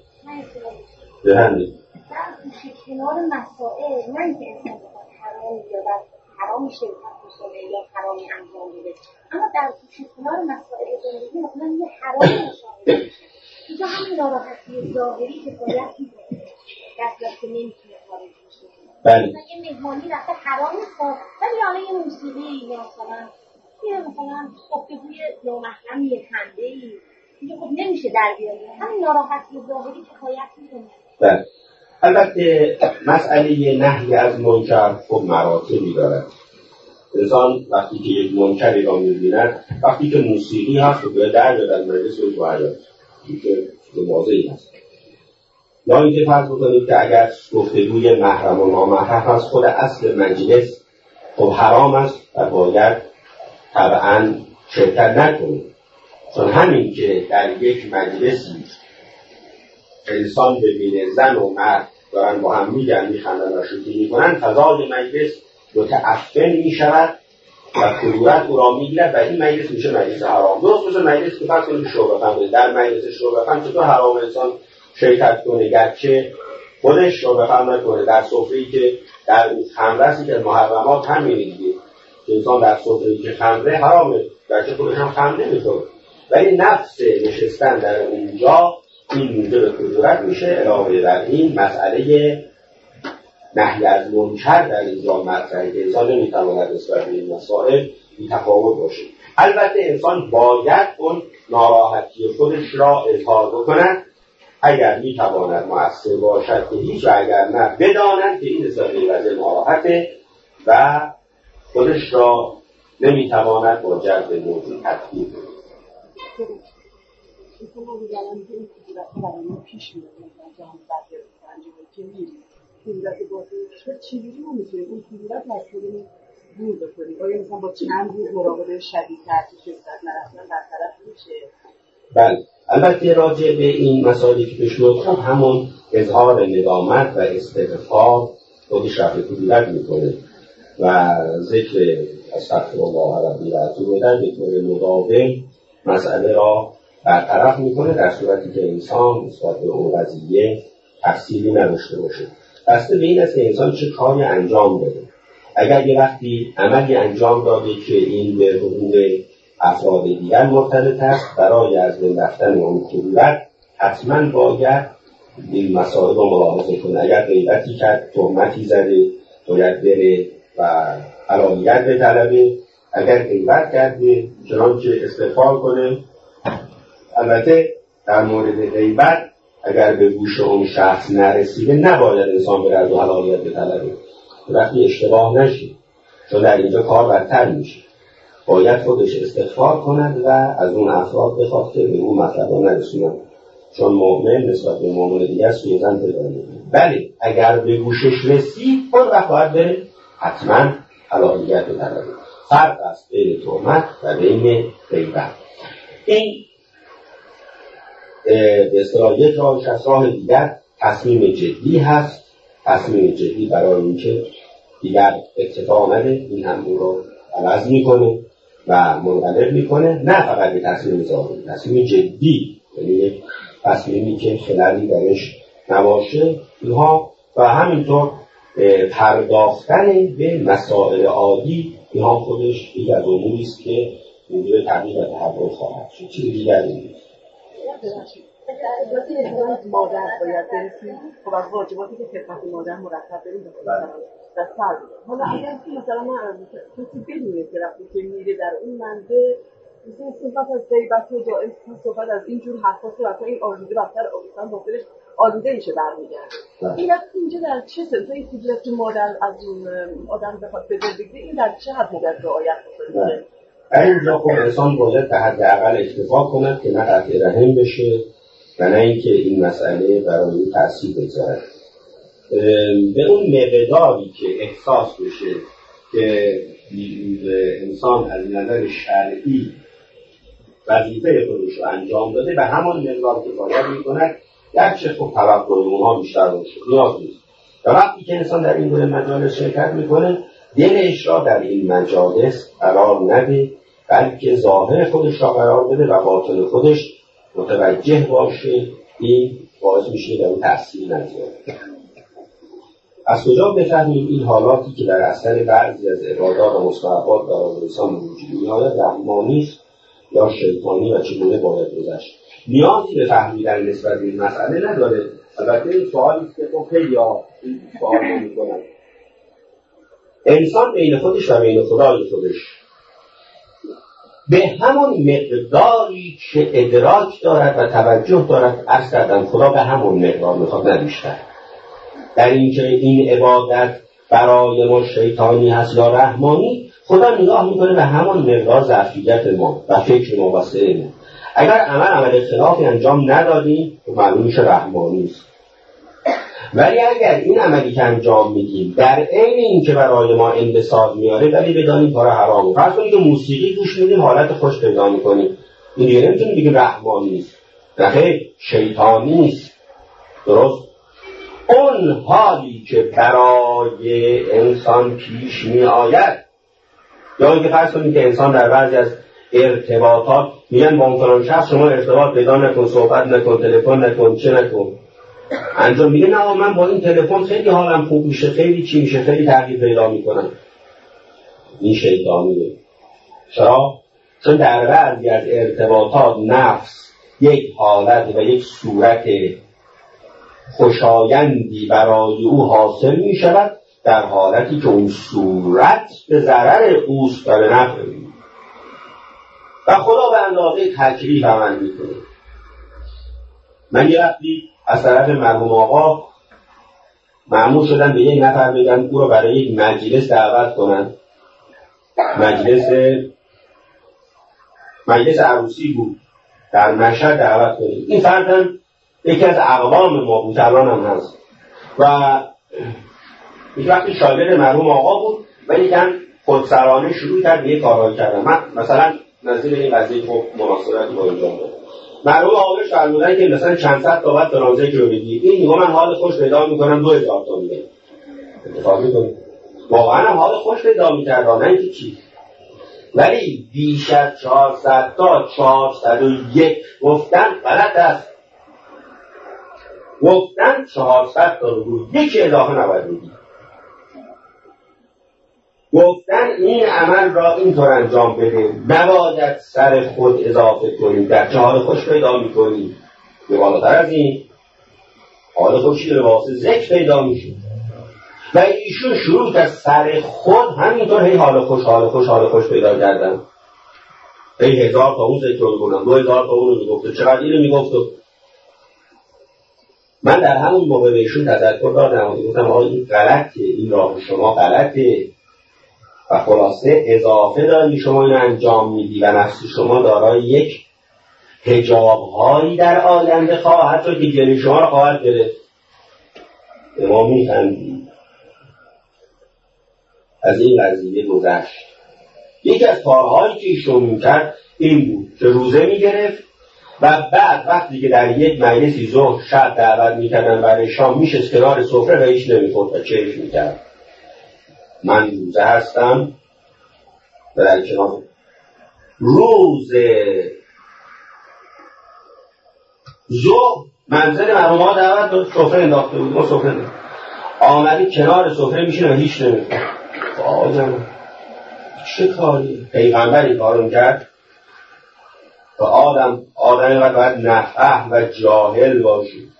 S1: بهندی
S2: در گوشه کنار مسائل نه اینکه انسان بخواد حرام یا در حرامی شرکت بکنه یا حرامی انجام بده، اما در گوشه کنار مسائل زندگی مثلا یه حرامی مشاهده میشه، اینجا همین ناراحتی ظاهری که باید میکنه در صورت که نمیتونه خارج بشه.
S1: بله.
S2: مثلا یه مهمانی رفته حرام نیست ولی حالا یه موسیقی یا مثلا یه مثلا گفتگوی نامحرم یه خنده‌ای اینجا خب نمیشه در بیاری، همین ناراحتی ظاهری که باید میکنه.
S1: بله. البته مسئله نهی از منکر خب مراتبی دارد. انسان وقتی که یک منکری را می‌بیند، وقتی که موسیقی هست و باید در بیاد از مجلس و حیات، این که واضحی هست. یا اینکه فرض بکنید که اگر گفتگوی محرم و نامحرم هست، خود اصل مجلس خب حرام است و باید طبعاً شرکت نکنید. چون همین که در یک مجلسی انسان ببینه زن و مرد دارن با هم میگن میخندن و شوخی میکنن، فضای مجلس متعفن میشود و کدورت او را میگیرد و این مجلس میشه مجلس حرام. درست مثل مجلس که فرض کنید شرب خمر، در مجلس شرب خمر چطور حرام انسان شرکت کنه گرچه خودش شرب خمر نکنه، در سفره‌ای که در اون خمره‌ای که محرمات همینه دیگه، که انسان در سفره‌ای که خمره حرامه گرچه خودش هم خمر نمیخوره، ولی نفس نشستن در اونجا این موجب کدورت میشه. علاوه بر این مسئله نهی از منکر در اینجا مطرحه که انسان نمیتواند نسبت به این مسائل بی‌تفاوت باشه. البته انسان باید اون ناراحتی خودش را اظهار بکند اگر میتواند مؤثر باشد که هیچ، و اگر نه بداند که این نسبت به وضع ناراحته و خودش را نمیتواند با جذب موضوع تطبیق کنه.
S3: مثلا الان این کدورت برای ما پیش میاد مثلا جهان بقیه انجام که میریم کدورت باطل شد چجوری ما میتونیم اون کدورت رو از خودمون دور بکنیم؟ آیا مثلا با چند روز مراقبه شدیدتر که شدت نرفتن برطرف میشه؟
S1: بله. البته راجع به این مسائلی که پیش میاد خب همون اظهار ندامت و استغفار خودش رفع کدورت میکنه و ذکر استغفر الله ربی و اتوب الیه به طور مداوم مسئله را برطرف میکنه، در صورتی که انسان نسبت به اون قضیه تفصیلی نداشته باشه. بسته به این است که انسان چه کاری انجام بده. اگر یه وقتی عملی انجام داده که این به حقوق افراد دیگر مرتبط است، برای از بین رفتن اون کدورت حتما باید این مسائل رو ملاحظه کنه. اگر غیبتی کرد، تهمتی زده، باید بره و علایت به طلبه. اگر غیبت کرده چنانچه استغفار کنه. البته در مورد غیبت اگر به گوش اون شخص نرسیده نباید انسان بره از علایت به طلبه، وقتی اشتباه نشه، چون در اینجا کار بدتر میشه. باید خودش استغفار کند و از اون افراد بخواد که به اون مطلب نرسونن. چون مؤمن نسبت به مؤمن دیگر سوءظن پیدا می‌کنه. بله اگر به گوشش رسید اون وقت باید بره حتما حلالیت بطلبه. فرق است بین تهمت و بین غیبت. این به اصطلاح یک راه از راه دیگر تصمیم جدی هست، تصمیم جدی برای اینکه دیگر اکتفا آمده این هم او رو عوض میکنه و منقلب میکنه، نه فقط به تصمیم ظاهری، تصمیم جدی، یعنی تصمیمی که خللی درش نباشه اینها، و همینطور پرداختن به مسائل عادی اینها خودش یک از اموری است که موجب تغییر و تحول خواهد شد. چیز دیگری نیست.
S3: وقتی احترام مادر باید برسیم، خب از واجباتی که خدمت مادر مرتب بریم در سر. حالا اگر که مثلا من کسی بدونه که وقتی که میره در اون منزل مثلا صحبت از غیبت و جائز صحبت از اینجور حرفا که مثلا این آلوده بستر آویزن داخلش آلوده میشه برمیگرده. این وقتی اینجا در چه سنفه این کجاست که مادر از اون آدم بخواد بدل بگیره، این در چه حد مدت رعایت بکنه؟
S1: اینجا خب انسان باید به حداقل اکتفا کند که نه قطع رحم بشه و نه اینکه این مسئله برای این تأثیر بگذارد. به اون مقداری که احساس بشه که انسان از نظر شرعی وظیفه خودش رو انجام داده به همان مقدار که باید میکند، گرچه خب توقع اونها بیشتر باشه نیاز نیست. و وقتی که انسان در این گونه مجالس شرکت میکنه دلش را در این مجالس قرار نده، بلکه ظاهر خودش را قرار بده و باطن خودش متوجه باشه. این باعث میشه در اون تأثیر نذاره. از کجا بفهمیم این حالاتی که در اثر بعضی از عبادات و مستحبات برای انسان وجود می‌آید رحمانی است یا شیطانی و چگونه باید گذشت؟ نیازی به فهمیدن نسبت به این مسئله نداره. البته این سوالی است که خب خیلی ها این سوال می‌کنن. انسان بین خودش و بین خدای خودش به همون مقداری که ادراک دارد و توجه دارد، عرض کردم خدا به همون مقدار میخواد، نه بیشتر. در اینکه این عبادت برای ما شیطانی هست یا رحمانی، خدا نگاه میکنه به همون مقدار ظرفیت ما و فکر ما و سعی ما. اگر عمل عمل خلافی انجام ندادیم معلوم میشه رحمانی است. ولی اگر این عملی که انجام میدیم در عین این که برای ما انبساط میاره ولی بدانیم کار حرامه، فرض کنید که موسیقی گوش میدیم حالت خوش پیدا میکنیم، این دیگه نمیتونیم بگیم رحمانی است، نخیر شیطانی است. درست؟ اون حالی که برای انسان پیش میآید، یا اینکه فرض کنید که انسان در بعضی از ارتباطات میگن با اون فلان شخص شما ارتباط پیدا نکن، صحبت نکن، تلفن نکن، چه نکن، انجام میگه نه من با این تلفن خیلی حالم خوب میشه، خیلی چی میشه، خیلی تغییر پیدا میکنم. این شیطانیه. چرا؟ چون در بعضی از ارتباطات نفس یک حالت و یک صورت خوشایندی برای او حاصل میشود در حالتی که اون صورت به ضرر اوست و به نفع او، و خدا به اندازه تکلیف عمل میکنه. من یه وقتی از طرف مرحوم آقا مأمور شدن به یک نفر بگن او رو برای یک مجلس دعوت کنن. مجلس مجلس عروسی بود در مشهد دعوت کنید. این فرد هم یکی از اقوام ما بود، الان هم هست، و یک وقتی شاگرد مرحوم آقا بود و یکم خودسرانه شروع کرد به یک کارهایی کردن. من مثلا نظیر این قضیه خب مناسبتی با انجام دادم. مرحوم آقا بهش فرمودن که مثلا چند صد تا بعد فلان ذکر رو بگی. این میگه من حال خوش پیدا میکنم دو هزار تا میگه. اتفاق میکنه. واقعا هم حال خوش پیدا میکرد، نه اینکه چی. ولی بیش از چهارصد تا چهارصد و یک گفتن غلط است. گفتن چهارصد تا رو یکی اضافه نباید بگی. گفتن این عمل را اینطور انجام بده، نباید سر خود اضافه کنی، در چه حال خوش پیدا میکنی. به بالاتر از این حال خوشی به واسه ذکر پیدا میشه. و ایشون شروع از سر خود همینطور هی حال خوش حال خوش حال خوش پیدا کردن. هی هزار تا اون ذکر رو بگونم، دو هزار تا اون رو میگفت، چقدر اینو میگفت. من در همون موقع به ایشون تذکر دادم و گفتم آقا این غلطه، این راه شما غلطه و خلاصه اضافه داری شما اینو انجام میدی و نفس شما دارای یک حجاب‌هایی در آینده خواهد شد که گلوی شما را خواهد گرفت. به ما می‌خندید. از این قضیه گذشت. یکی از کارهایی که ایشون می‌کرد این بود که روزه می‌گرفت و بعد وقتی که در یک مجلسی ظهر شب دعوت می‌کردن برای شام میشست کنار سفره و هیچ نمی‌خورد و چیش می‌کرد. من روزه هستم و در کنار روز ظهر منزل مرحوم ها دعوت داد، سفره انداخته بود، ما سفره داریم، آمدی کنار سفره میشینه و هیچ نمی‌خورد. آدم چه کاری؟ پیغمبری کارون کرد و آدم آدمی باید نفهم و جاهل باشی.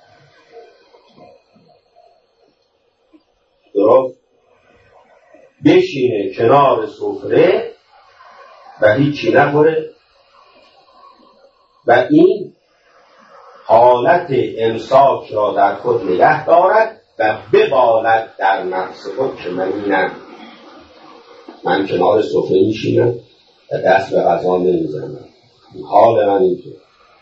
S1: درست بشینه کنار سفره و هیچی نخوره و این حالت امساک را در خود نگه دارد و ببالد در نفس خود که من اینم، من کنار سفره میشینم و دست به غذا نمیزنم. حال من اینطور.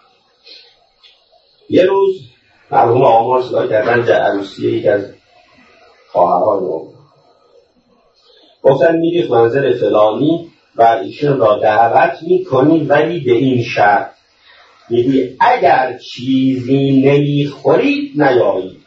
S1: یه روز مرحوم آمار صدا کردن جه عروسی یک از خواهران ما، گفتن میری منزل فلانی و ایشون را دعوت میکنی ولی به این شرط، میگی اگر چیزی نمیخورید نیایید،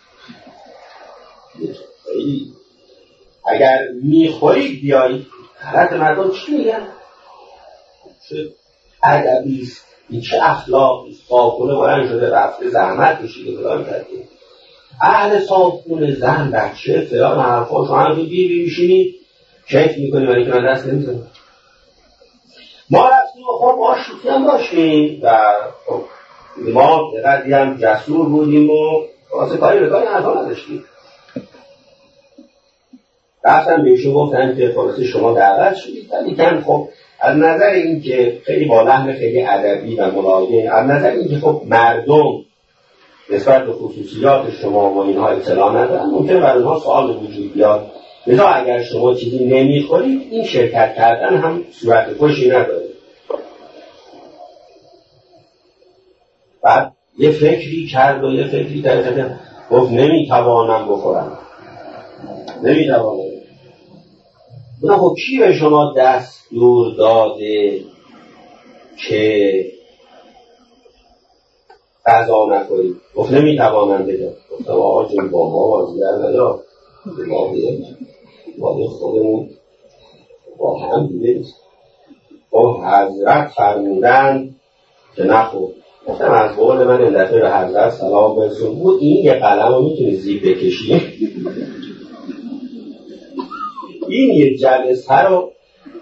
S1: اگر میخورید بیایید. حالت مردم چی میگن؟ چه ادبیست، این چه اخلاقی، صابونه بلند شده رفته زحمت کشیده فلان کرده، اهل صابونه زن بچه فلان حرفا، شما هم تو بیبی میشینید کیف میکنی ولی که من دست نمیزنم. ما رفتیم و خب ما شوخی هم داشتیم و خب ما قدری هم جسور بودیم و واسه کاری به کاری حرفا نداشتیم. رفتن بهشون گفتن که خلاصه شما دعوت شدید، ولی کن خب از نظر این که خیلی با لحن خیلی ادبی و ملایم، از نظر این که خب مردم نسبت به خصوصیات شما و اینها اطلاع ندارن، ممکنه برای اونها سوال وجود بیاد، لذا اگر شما چیزی نمیخورید این شرکت کردن هم صورت خوشی نداره. بعد یه فکری کرد و یه فکری کرد، گفت نمیتوانم بخورم، نمیتوانم. بنا خب کی به شما دستور داده که غذا نخورید؟ گفت نمیتوانم بگم. گفتم آقا جون با ما بازی در نیا، ما بگم باید خودمون با هم دیگه نیست. گفت حضرت فرمودن که نخور. گفتم از قول من این دفعه به حضرت سلام برسون بود، این یه قلم رو میتونی زیب بکشی؟ این یه جلسه رو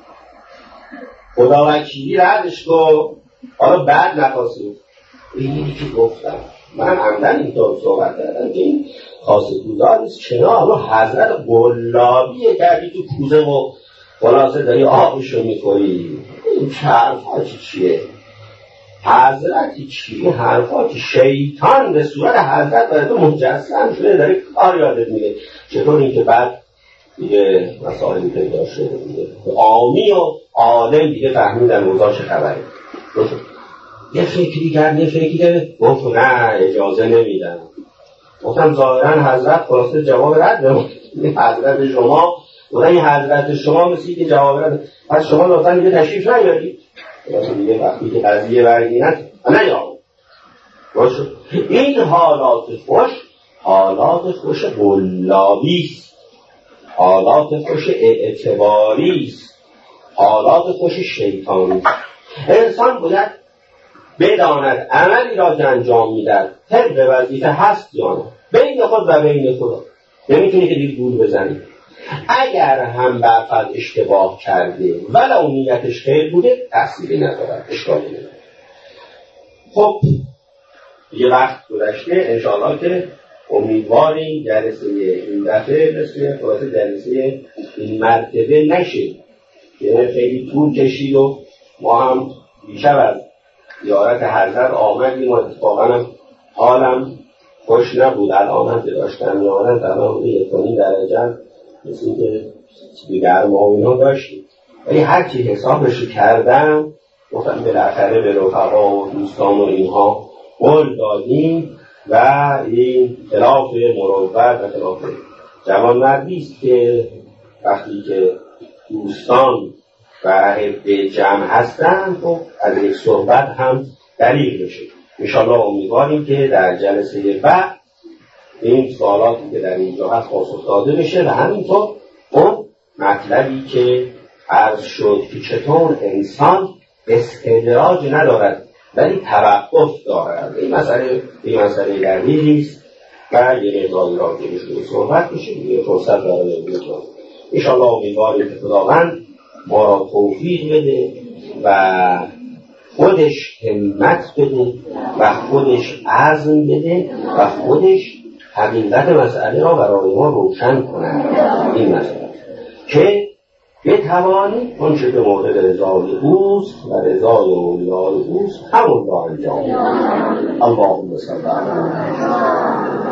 S1: خدا وکیلی ردش کن، حالا بعد نخواستیم. اینی که گفتم من عمدن اینطور صحبت کردم که این خاصه کوزار نیست، کنار رو حضرت قلابیه کردی تو کوزه و خلاصه داری آبشو میخوری. این چه حرفاتی چیه؟ حضرتی چیه؟ حرفاتی شیطان به صورت حضرت باید تو مجسم شده داری کار یادت میگه. چطور این که بعد دیگه مسائلی پیدا شده دیگه عامی و عالم دیگه فهمیدن اوضاع چه خبره. یه فکری کرد یه فکری کرد، گفت نه اجازه نمیدم. گفتم ظاهرا حضرت خلاصه جواب رد نمود. حضرت شما گفتن این حضرت شما مثل که جواب رد، پس شما لطفا دیگه تشریف نیارید. خلاصه دیگه وقتی که قضیه برگینت نیام. این حالات خوش حالات خوش قلابیست، حالات خوش اعتباریست، حالات خوش شیطانی. انسان باید بداند عملی را که انجام میدهد طبق وظیفه هست یا نه، بین خود و بین خدا. نمیتونی که دیر گول بزنی. اگر هم برفض اشتباه کرده ولو نیتش خیر بوده تأثیری ندارد، اشکالی ندارد. خب یه وقت گذشته، انشاءالله که امیدواریم جلسه این دفعه مثل خلاصه جلسه این مرتبه نشه که خیلی طول کشید و ما هم بیشتر از زیارت حضرت آمدیم و اتفاقا هم حالم خوش نبود. الان که داشتم میانم تمام یک کنی درجه مثل که گرما و اینا داشتیم، ولی هر چی حسابش کردم گفتم بالاخره به رفقا و دوستان و اینها قول دادیم و این خلاف مروت و خلاف جوانمردی است که وقتی که دوستان و اهل جمع هستند خب از یک صحبت هم دلیل بشه. انشاءالله امیدواریم که در جلسه بعد این سوالاتی که در اینجا هست پاسخ داده بشه و همینطور اون مطلبی که عرض شد که چطور انسان استدراج ندارد ولی توقف دارد. این مسئله این مسئله دلیلی است و یه مقداری راجعش رو صحبت بشه. یه فرصت برای بودن انشاءالله امیدواریم که خداوند ما را توفیق بده و خودش همت بده و خودش عزم بده و خودش حقیقت مسئله را برای ما روشن کنه. این مسئله که بتوانید اون چه به مورد رضای اوست و رضای اولیاء اوست همون را انجام. اللهم صل علی محمد.